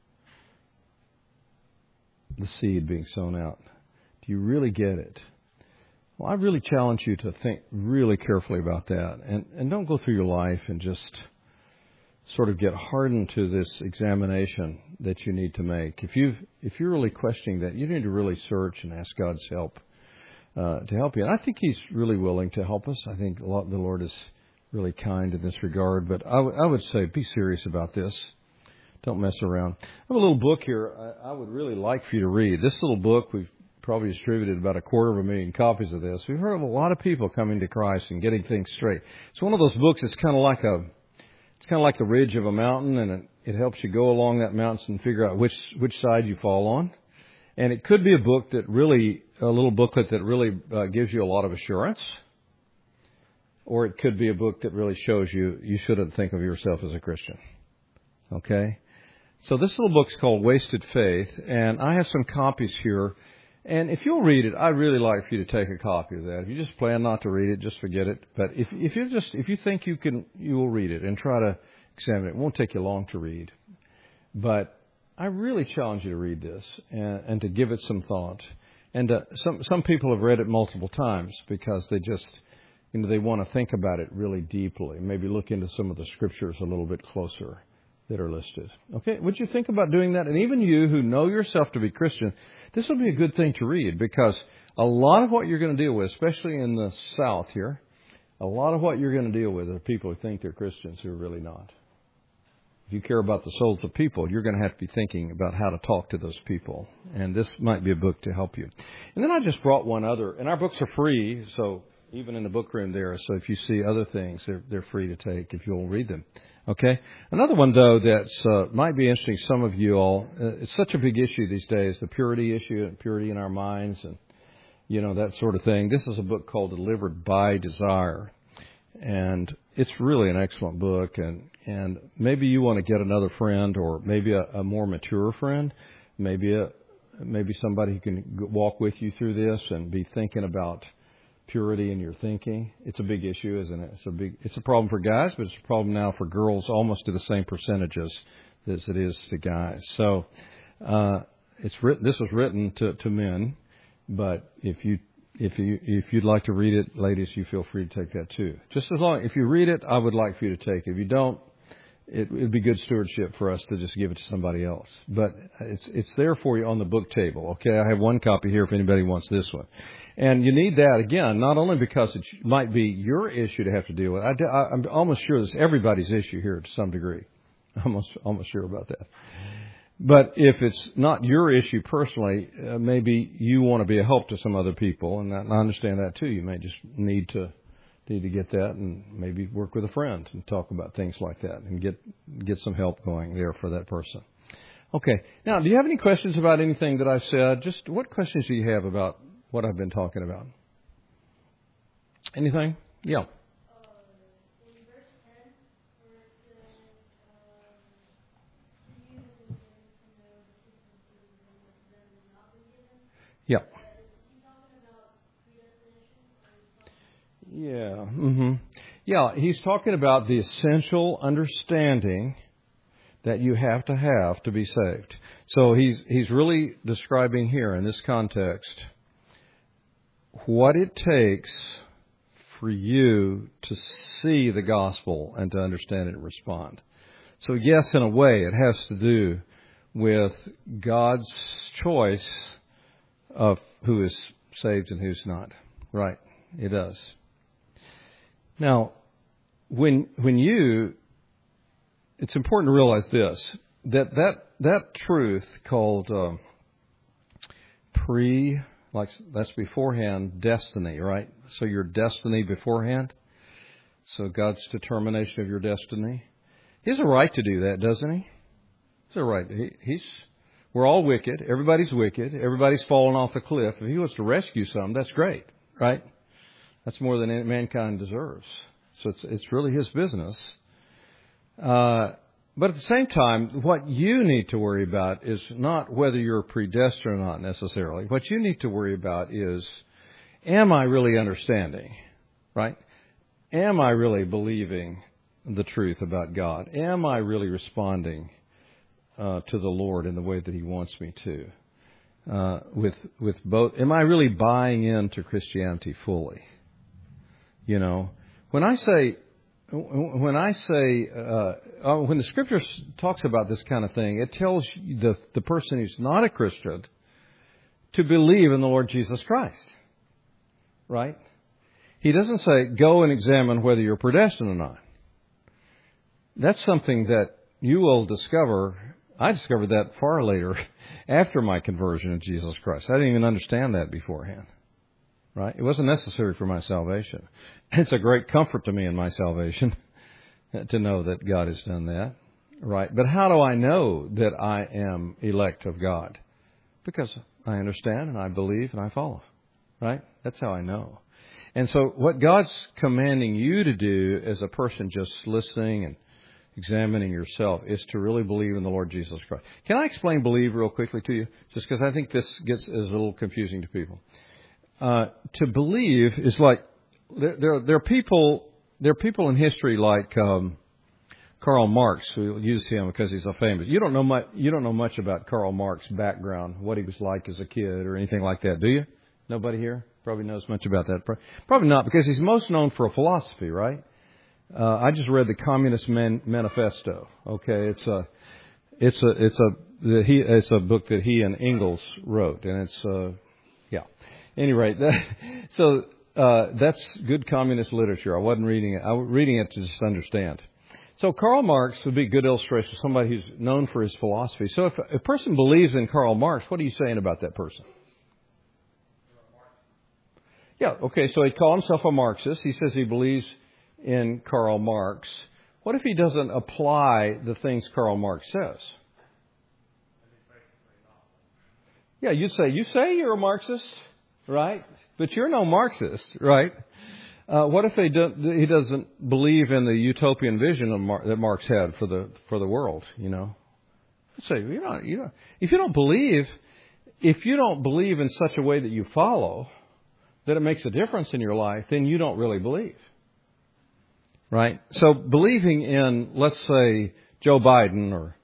the seed being sown out? Do you really get it? Well, I really challenge you to think really carefully about that. And, and don't go through your life and just sort of get hardened to this examination that you need to make. If you've, if you're really questioning that, you need to really search and ask God's help uh, to help you. And I think He's really willing to help us. I think a lot, the Lord is really kind in this regard. But I, w- I would say be serious about this. Don't mess around. I have a little book here I, I would really like for you to read. This little book, we've probably distributed about a quarter of a million copies of this. We've heard of a lot of people coming to Christ and getting things straight. It's one of those books that's kind of like a It's kind of like the ridge of a mountain, and it, it helps you go along that mountain and figure out which which side you fall on. And it could be a book that really, a little booklet that really uh, gives you a lot of assurance. Or it could be a book that really shows you you shouldn't think of yourself as a Christian. Okay? So this little book's called Wasted Faith, and I have some copies here. And if you'll read it, I'd really like for you to take a copy of that. If you just plan not to read it, just forget it. But if if you just if you think you can, you will read it and try to examine it. It won't take you long to read. But I really challenge you to read this and, and to give it some thought. And uh, some some people have read it multiple times because they just you know they want to think about it really deeply. Maybe look into some of the scriptures a little bit closer that are listed. Okay, would you think about doing that? And even you who know yourself to be Christian, this would be a good thing to read because a lot of what you're going to deal with, especially in the South here, a lot of what you're going to deal with are people who think they're Christians who are really not. If you care about the souls of people, you're going to have to be thinking about how to talk to those people. And this might be a book to help you. And then I just brought one other, and our books are free, so even in the book room there. So if you see other things, they're, they're free to take if you'll read them. Okay. Another one, though, that's uh, might be interesting to some of you all. Uh, it's such a big issue these days, the purity issue and purity in our minds and, you know, that sort of thing. This is a book called Delivered by Desire. And it's really an excellent book. And, and maybe you want to get another friend or maybe a, a more mature friend, maybe a, maybe somebody who can walk with you through this and be thinking about purity in your thinking. It's a big issue, isn't it? It's a big, it's a problem for guys, but it's a problem now for girls almost to the same percentages as it is to guys. So, uh, it's written, this was written to, to men, but if you, if you, if you'd like to read it, ladies, you feel free to take that too. Just as long, if you read it, I would like for you to take it. If you don't, it would be good stewardship for us to just give it to somebody else. But it's it's there for you on the book table. Okay, I have one copy here if anybody wants this one. And you need that, again, not only because it might be your issue to have to deal with. I, I, I'm almost sure it's everybody's issue here to some degree. I'm almost, almost sure about that. But if it's not your issue personally, uh, maybe you want to be a help to some other people. And, that, and I understand that too. You may just need to need to get that and maybe work with a friend and talk about things like that and get get some help going there for that person. Okay. Now, do you have any questions about anything that I've said? Just what questions do you have about what I've been talking about? Anything? Yeah. Uh, in verse ten, where it says, um, to you has been given to know the secret things that them has not been given. Yeah. Uh, is he talking about predestination? Or is he talking Yeah. Mm-hmm. Yeah, he's talking about the essential understanding that you have to have to be saved. So he's he's really describing here in this context what it takes for you to see the gospel and to understand it and respond. So yes, in a way, it has to do with God's choice of who is saved and who's not. Right. It does. Now, when when you, it's important to realize this, that that, that truth called uh, pre, like that's beforehand, destiny, right? So your destiny beforehand. So God's determination of your destiny. He has a right to do that, doesn't he? He's a right. He, he's, we're all wicked. Everybody's wicked. Everybody's fallen off the cliff. If he wants to rescue some, that's great, right? That's more than mankind deserves. So it's it's really his business. Uh, but at the same time, what you need to worry about is not whether you're predestined or not necessarily. What you need to worry about is, am I really understanding, right? Am I really believing the truth about God? Am I really responding uh, to the Lord in the way that he wants me to? Uh, with with both, am I really buying into Christianity fully? You know, when I say, when I say, uh, uh, when the Scripture talks about this kind of thing, it tells the the person who's not a Christian to believe in the Lord Jesus Christ, right? He doesn't say, go and examine whether you're predestined or not. That's something that you will discover. I discovered that far later after my conversion to Jesus Christ. I didn't even understand that beforehand. Right? It wasn't necessary for my salvation. It's a great comfort to me in my salvation to know that God has done that. Right? But how do I know that I am elect of God? Because I understand and I believe and I follow. Right? That's how I know. And so what God's commanding you to do as a person just listening and examining yourself is to really believe in the Lord Jesus Christ. Can I explain believe real quickly to you? Just because I think this gets is a little confusing to people. Uh, to believe is like there, there. There are people. There are people in history like um, Karl Marx. We'll use him because he's a famous. You don't know much. You don't know much about Karl Marx's background, what he was like as a kid, or anything like that, do you? Nobody here probably knows much about that. Probably not, because he's most known for a philosophy, right? Uh, I just read the Communist Man- Manifesto. Okay, it's a, it's a, it's a, the, he, it's a book that he and Engels wrote, and it's, uh, yeah. Any rate, that, so uh, that's good communist literature. I wasn't reading it. I was reading it to just understand. So Karl Marx would be a good illustration of somebody who's known for his philosophy. So if a person believes in Karl Marx, what are you saying about that person? Yeah, okay, so he called himself a Marxist. He says he believes in Karl Marx. What if he doesn't apply the things Karl Marx says? Yeah, you'd say, you say you're a Marxist, right? But you're no Marxist, right? Uh, what if they do, he doesn't believe in the utopian vision of Mar- that Marx had for the for the world? You know, I'd say you know, you know, if you don't believe, if you don't believe in such a way that you follow, that it makes a difference in your life, then you don't really believe. Right? So believing in, let's say, Joe Biden, or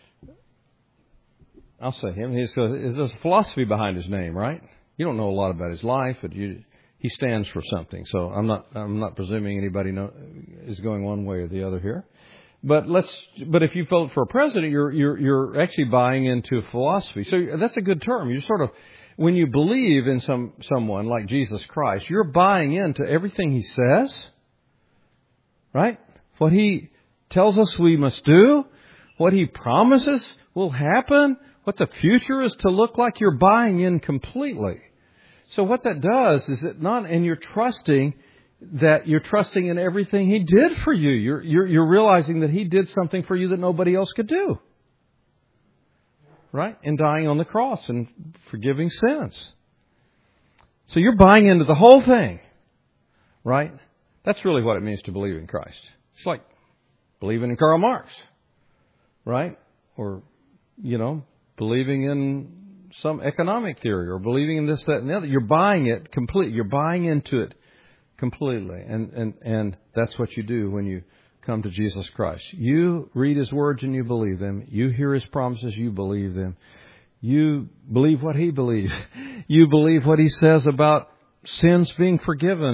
I'll say him, he's, there's a philosophy behind his name, right? You don't know a lot about his life, but you, he stands for something. So I'm not I'm not presuming anybody know, is going one way or the other here. But let's but if you vote for a president, you're you're you're actually buying into a philosophy. So that's a good term. You sort of, when you believe in some someone like Jesus Christ, you're buying into everything he says, right? What he tells us we must do, what he promises will happen, what the future is to look like, you're buying in completely. So what that does is it not, and you're trusting that you're trusting in everything he did for you. You're, you're, you're realizing that he did something for you that nobody else could do. Right? In dying on the cross and forgiving sins. So you're buying into the whole thing. Right? That's really what it means to believe in Christ. It's like believing in Karl Marx. Right? Or, you know, believing in some economic theory, or believing in this, that, and the other. You're buying it completely. You're buying into it completely. And, and, and that's what you do when you come to Jesus Christ. You read His words and you believe them. You hear His promises, you believe them. You believe what He believes. You believe what He says about sins being forgiven and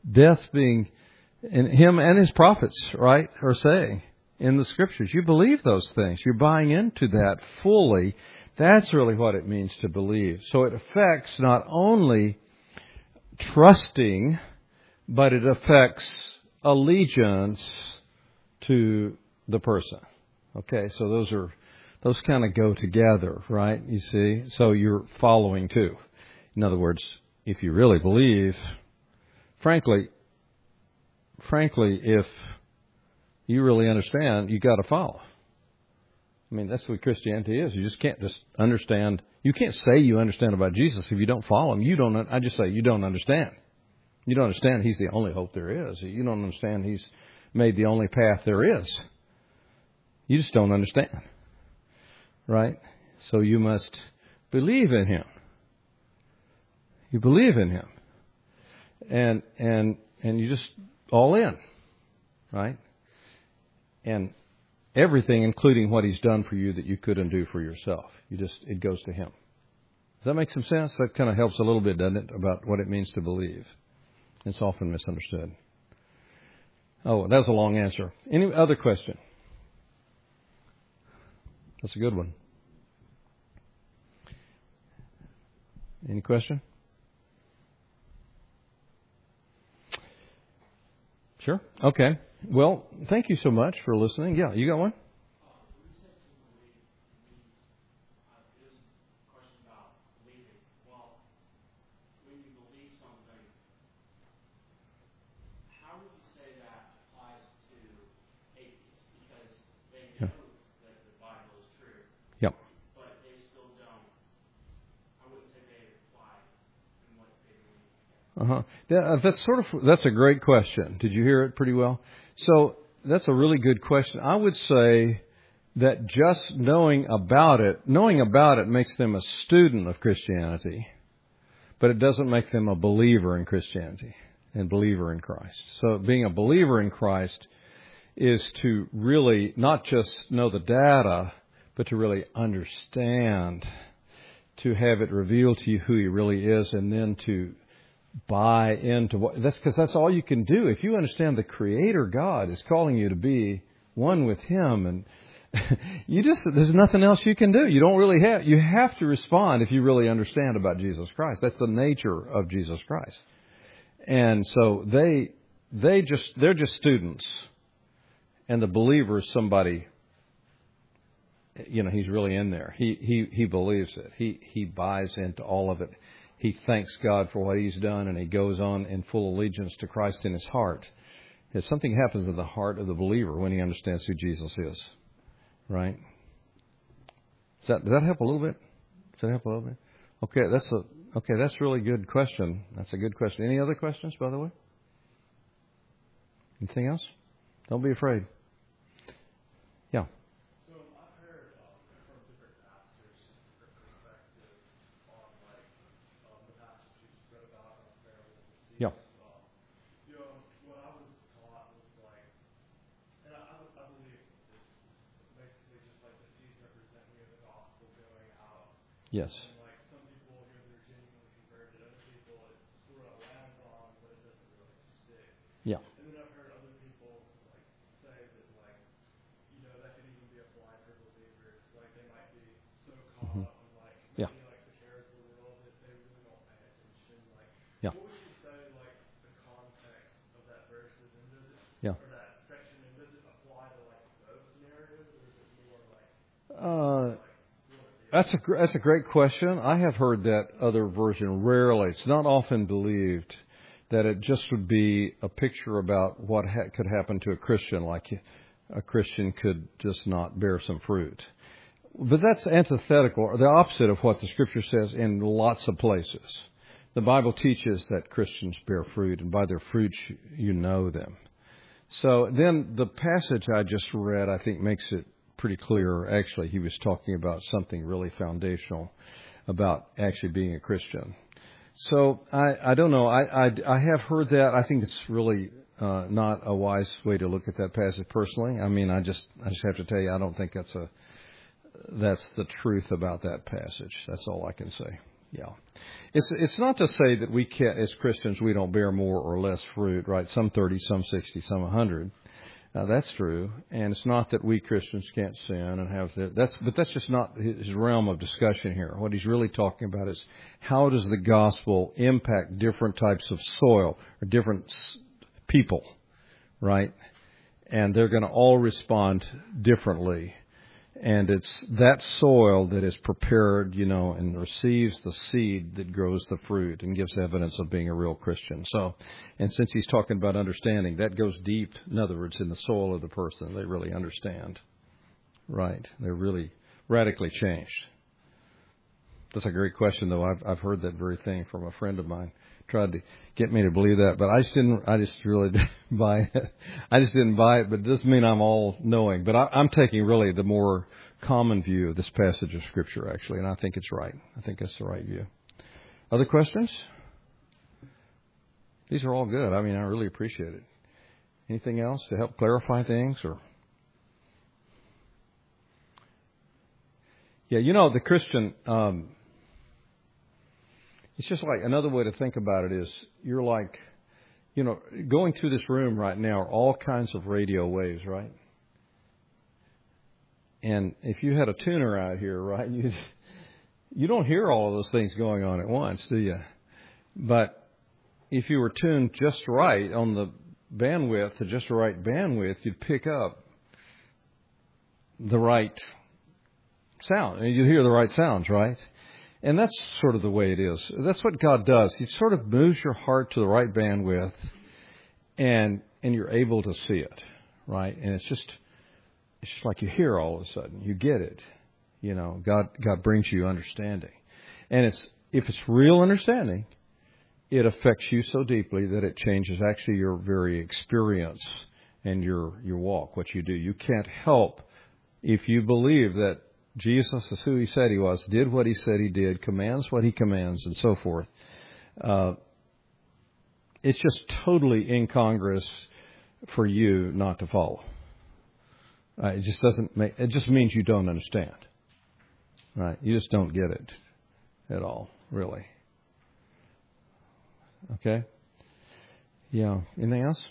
death being, and him and his prophets, right, are saying in the Scriptures. You believe those things. You're buying into that fully. That's really what it means to believe. So it affects not only trusting, but it affects allegiance to the person. Okay, so those are those kind of go together, right? You see? So you're following too. In other words, if you really believe, frankly, frankly, if you really understand, you got to follow. I mean, that's what Christianity is. You just can't just understand. You can't say you understand about Jesus if you don't follow him. You don't. I just say you don't understand. You don't understand he's the only hope there is. You don't understand he's made the only path there is. You just don't understand. Right? So you must believe in him. You believe in him. And and and you just all in. Right? And everything, including what he's done for you that you couldn't do for yourself. You just it goes to him. Does that make some sense? That kind of helps a little bit, doesn't it, about what it means to believe. It's often misunderstood. Oh, that was a long answer. Any other question? That's a good one. Any question? Sure. Okay. Well, thank you so much for listening. Yeah, you got one? Uh-huh. That, that's sort of that's a great question. Did you hear it pretty well? So that's a really good question. I would say that just knowing about it, knowing about it makes them a student of Christianity, but it doesn't make them a believer in Christianity and believer in Christ. So being a believer in Christ is to really not just know the data, but to really understand, to have it revealed to you who he really is, and then to buy into what that's because that's all you can do. If you understand the Creator God is calling you to be one with him, and you just there's nothing else you can do. You don't really have you have to respond if you really understand about Jesus Christ. That's the nature of Jesus Christ. And so they they just they're just students, and the believer is somebody, you know, he's really in there. He he he believes it. He he buys into all of it. He thanks God for what he's done, and he goes on in full allegiance to Christ in his heart. If something happens in the heart of the believer when he understands who Jesus is, right? Does that, does that help a little bit? Does that help a little bit? Okay, that's a okay. That's a really good question. That's a good question. Any other questions, by the way? Anything else? Don't be afraid. Yeah. Yeah. You know, what I was taught was like, and I, I believe it's basically just like the seeds representing the gospel going out. Yes. And like some people, you know, they're genuinely converted. Other people, it sort of lands on, but it doesn't really stick. Yeah. And then I've heard other people like say that like, you know, that could even be applied for believers. Like they might be so caught Mm-hmm. up in like, Yeah. maybe, like the cares of the world that they really don't pay attention. Like, Yeah. what would you say like the context of that verse is, and does it, Yeah. or that section, and does it apply to like those scenarios, or is it more like, Uh, like that's a gr- that's a great question. I have heard that other version rarely. It's not often believed that it just would be a picture about what ha- could happen to a Christian, like a Christian could just not bear some fruit. But that's antithetical, or the opposite of what the Scripture says in lots of places. The Bible teaches that Christians bear fruit, and by their fruits you know them. So then the passage I just read, I think, makes it pretty clear. Actually, he was talking about something really foundational about actually being a Christian. So I, I don't know. I, I, I have heard that. I think it's really uh, not a wise way to look at that passage personally. I mean, I just I just have to tell you, I don't think that's a that's the truth about that passage. That's all I can say. Yeah. It's it's not to say that we can't, as Christians, we don't bear more or less fruit, right? Some thirty, some sixty, some one hundred. Uh, that's true. And it's not that we Christians can't sin and have that. That's, but that's just not his realm of discussion here. What he's really talking about is how does the gospel impact different types of soil or different s- people, right? And they're going to all respond differently. And it's that soil that is prepared, you know, and receives the seed that grows the fruit and gives evidence of being a real Christian. So, and since he's talking about understanding, that goes deep, in other words, in the soul of the person. They really understand. Right. They're really radically changed. That's a great question, though. I've, I've heard that very thing from a friend of mine. Tried to get me to believe that, but I just didn't. I just really didn't buy it. I just didn't buy it, but it doesn't mean I'm all knowing. But I, I'm taking really the more common view of this passage of Scripture, actually, and I think it's right. I think that's the right view. Other questions? These are all good. I mean, I really appreciate it. Anything else to help clarify things, or? Yeah, you know, the Christian. Um, It's just like another way to think about it is you're like, you know, going through this room right now are all kinds of radio waves, right? And if you had a tuner out here, right, you you don't hear all of those things going on at once, do you? But if you were tuned just right on the bandwidth, the just right bandwidth, you'd pick up the right sound, and you'd hear the right sounds, right? And that's sort of the way it is. That's what God does. He sort of moves your heart to the right bandwidth, and and you're able to see it, right? And it's just it's just like you hear all of a sudden. You get it. You know, God God brings you understanding. And it's if it's real understanding, it affects you so deeply that it changes actually your very experience and your your walk, what you do. You can't help if you believe that Jesus is who he said he was, did what he said he did, commands what he commands, and so forth. Uh, it's just totally incongruous for you not to follow. Uh, it just doesn't make. It just means you don't understand, right? You just don't get it at all, really. Okay. Yeah. Anything else?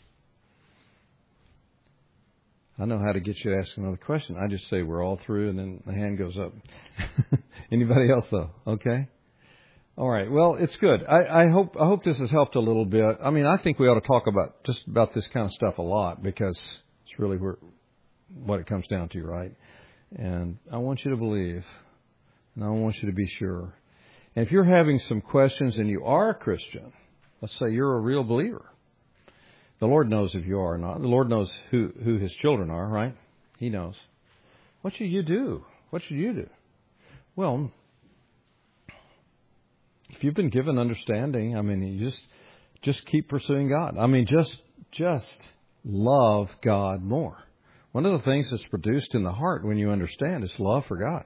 I know how to get you to ask another question. I just say we're all through, and then the hand goes up. Anybody else, though? Okay. All right. Well, it's good. I, I hope I hope this has helped a little bit. I mean, I think we ought to talk about just about this kind of stuff a lot because it's really where what it comes down to, right? And I want you to believe, and I want you to be sure. And if you're having some questions and you are a Christian, let's say you're a real believer. The Lord knows if you are or not. The Lord knows who, who His children are, right? He knows. What should you do? What should you do? Well, if you've been given understanding, I mean, you just just keep pursuing God. I mean, just just love God more. One of the things that's produced in the heart when you understand is love for God,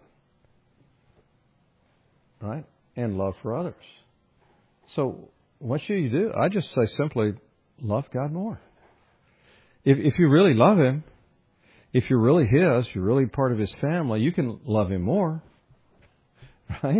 right? And love for others. So what should you do? I just say simply, love God more. If if you really love Him, if you're really His, you're really part of His family, you can love Him more, right?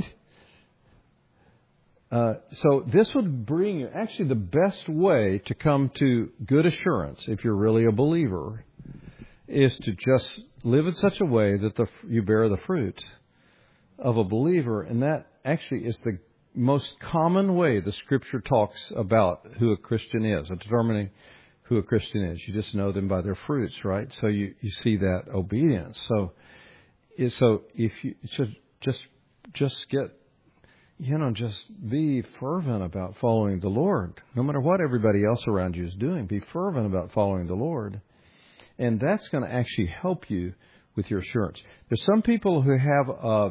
Uh, so this would bring you, actually the best way to come to good assurance, if you're really a believer, is to just live in such a way that the, you bear the fruit of a believer. And that actually is the most common way the Scripture talks about who a Christian is, of determining who a Christian is. You just know them by their fruits, right? So you, you see that obedience. So, so if you should just just get, you know, just be fervent about following the Lord, no matter what everybody else around you is doing. Be fervent about following the Lord, and that's going to actually help you with your assurance. There's some people who have a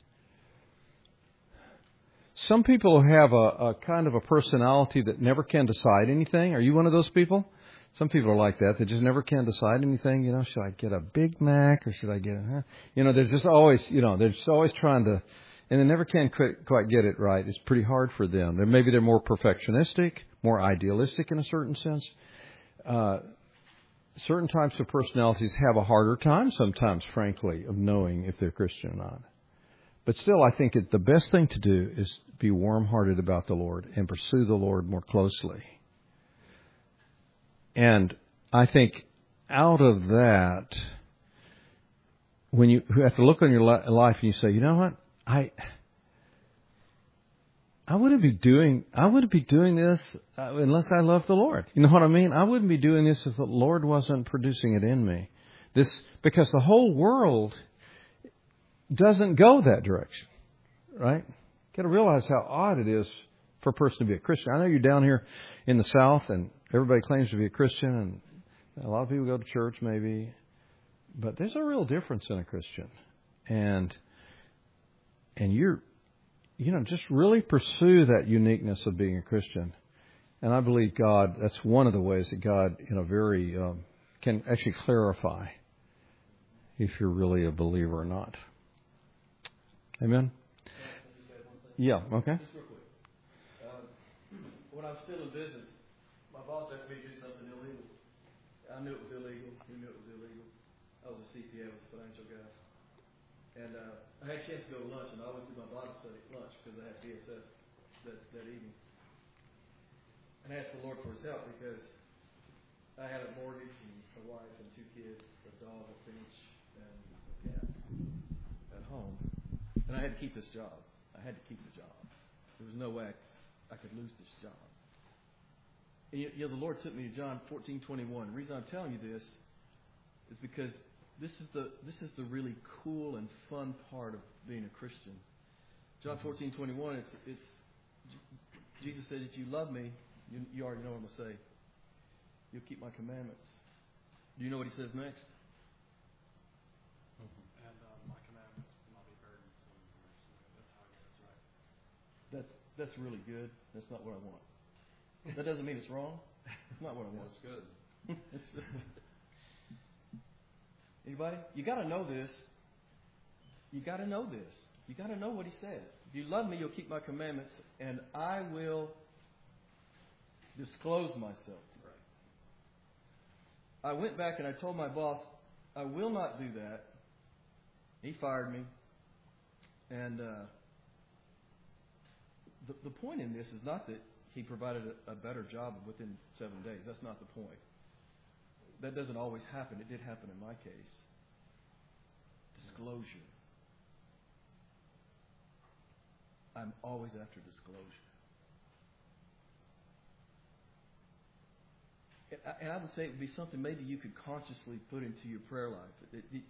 Some people have a, a kind of a personality that never can decide anything. Are you one of those people? Some people are like that. They just never can decide anything. You know, should I get a Big Mac or should I get a, huh? You know, they're just always, you know, they're just always trying to, and they never can quite, quite get it right. It's pretty hard for them. They're, maybe they're more perfectionistic, more idealistic in a certain sense. Uh, certain types of personalities have a harder time sometimes, frankly, of knowing if they're Christian or not. But still, I think it, the best thing to do is be warm-hearted about the Lord and pursue the Lord more closely. And I think out of that, when you have to look on your life and you say, you know what, I I wouldn't be doing I wouldn't be doing this unless I love the Lord. You know what I mean? I wouldn't be doing this if the Lord wasn't producing it in me. This because the whole world doesn't go that direction, right? You got to realize how odd it is for a person to be a Christian. I know you're down here in the South, and everybody claims to be a Christian, and a lot of people go to church, maybe, but there's a real difference in a Christian, and and you're, you know, just really pursue that uniqueness of being a Christian, and I believe God. That's one of the ways that God, you know, very um, can actually clarify if you're really a believer or not. Amen? Yeah, okay. Just real quick. Um, when I was still in business, my boss asked me to do something illegal. I knew it was illegal. He knew it was illegal. I was a C P A. I was a financial guy. And uh, I had a chance to go to lunch, and I always do my Bible study at lunch because I had B S F that, that evening. And I asked the Lord for His help because I had a mortgage and a wife and two kids, a dog, a finch, and a cat at home. And I had to keep this job. I had to keep the job. There was no way I, I could lose this job. And you, you know, the Lord took me to John fourteen twenty-one. The reason I'm telling you this is because this is the this is the really cool and fun part of being a Christian. John fourteen twenty-one. It's it's Jesus said, "If you love me, you, you already know what I'm gonna say. You'll keep my commandments." Do you know what He says next? And um, my commandments will not be burdensome. That's how it goes, right? That's that's really good. That's not what I want. That doesn't mean it's wrong. It's not what I want. That's good. It's really Anybody? You got to know this. You got to know this. You got to know what He says. If you love me, you'll keep my commandments, and I will disclose myself. Right. I went back and I told my boss, I will not do that. He fired me. And uh, the, the point in this is not that he provided a, a better job within seven days. That's not the point. That doesn't always happen. It did happen in my case. Disclosure. I'm always after disclosure. And I, and I would say it would be something maybe you could consciously put into your prayer life. It, it,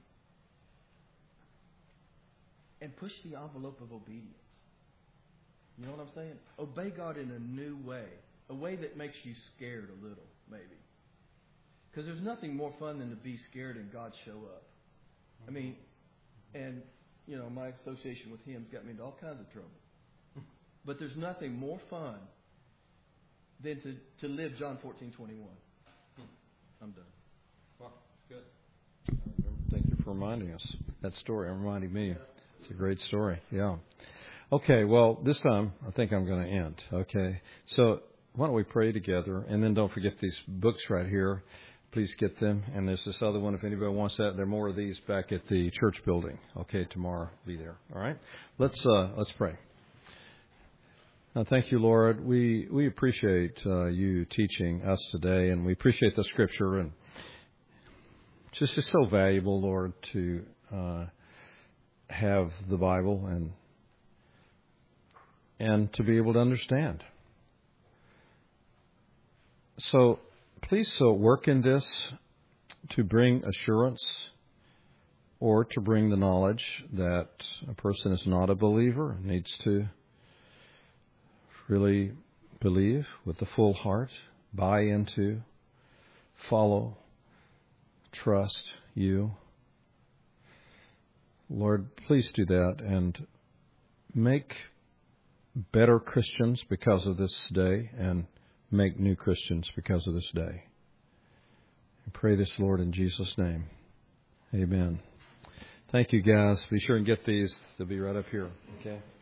and push the envelope of obedience. You know what I'm saying? Obey God in a new way. A way that makes you scared a little, maybe. Because there's nothing more fun than to be scared and God show up. I mean, and, you know, my association with Him's got me into all kinds of trouble. But there's nothing more fun than to, to live John fourteen twenty-one. I'm done. Well, good. Thank you for reminding us that story. And reminding me. It's a great story. Yeah. Okay, well, this time I think I'm going to end. Okay. So why don't we pray together? And then don't forget these books right here. Please get them. And there's this other one if anybody wants that. There are more of these back at the church building. Okay, tomorrow be there. All right. Let's uh, let's pray. Now, thank you, Lord. We we appreciate uh, you teaching us today, and we appreciate the Scripture, and it's just it's so valuable, Lord, to uh, have the Bible and and to be able to understand. So please so work in this to bring assurance or to bring the knowledge that a person is not a believer, needs to really believe with the full heart, buy into, follow, trust you. Lord, please do that and make better Christians because of this day and make new Christians because of this day. I pray this, Lord, in Jesus' name. Amen. Thank you, guys. Be sure and get these. They'll be right up here. Okay.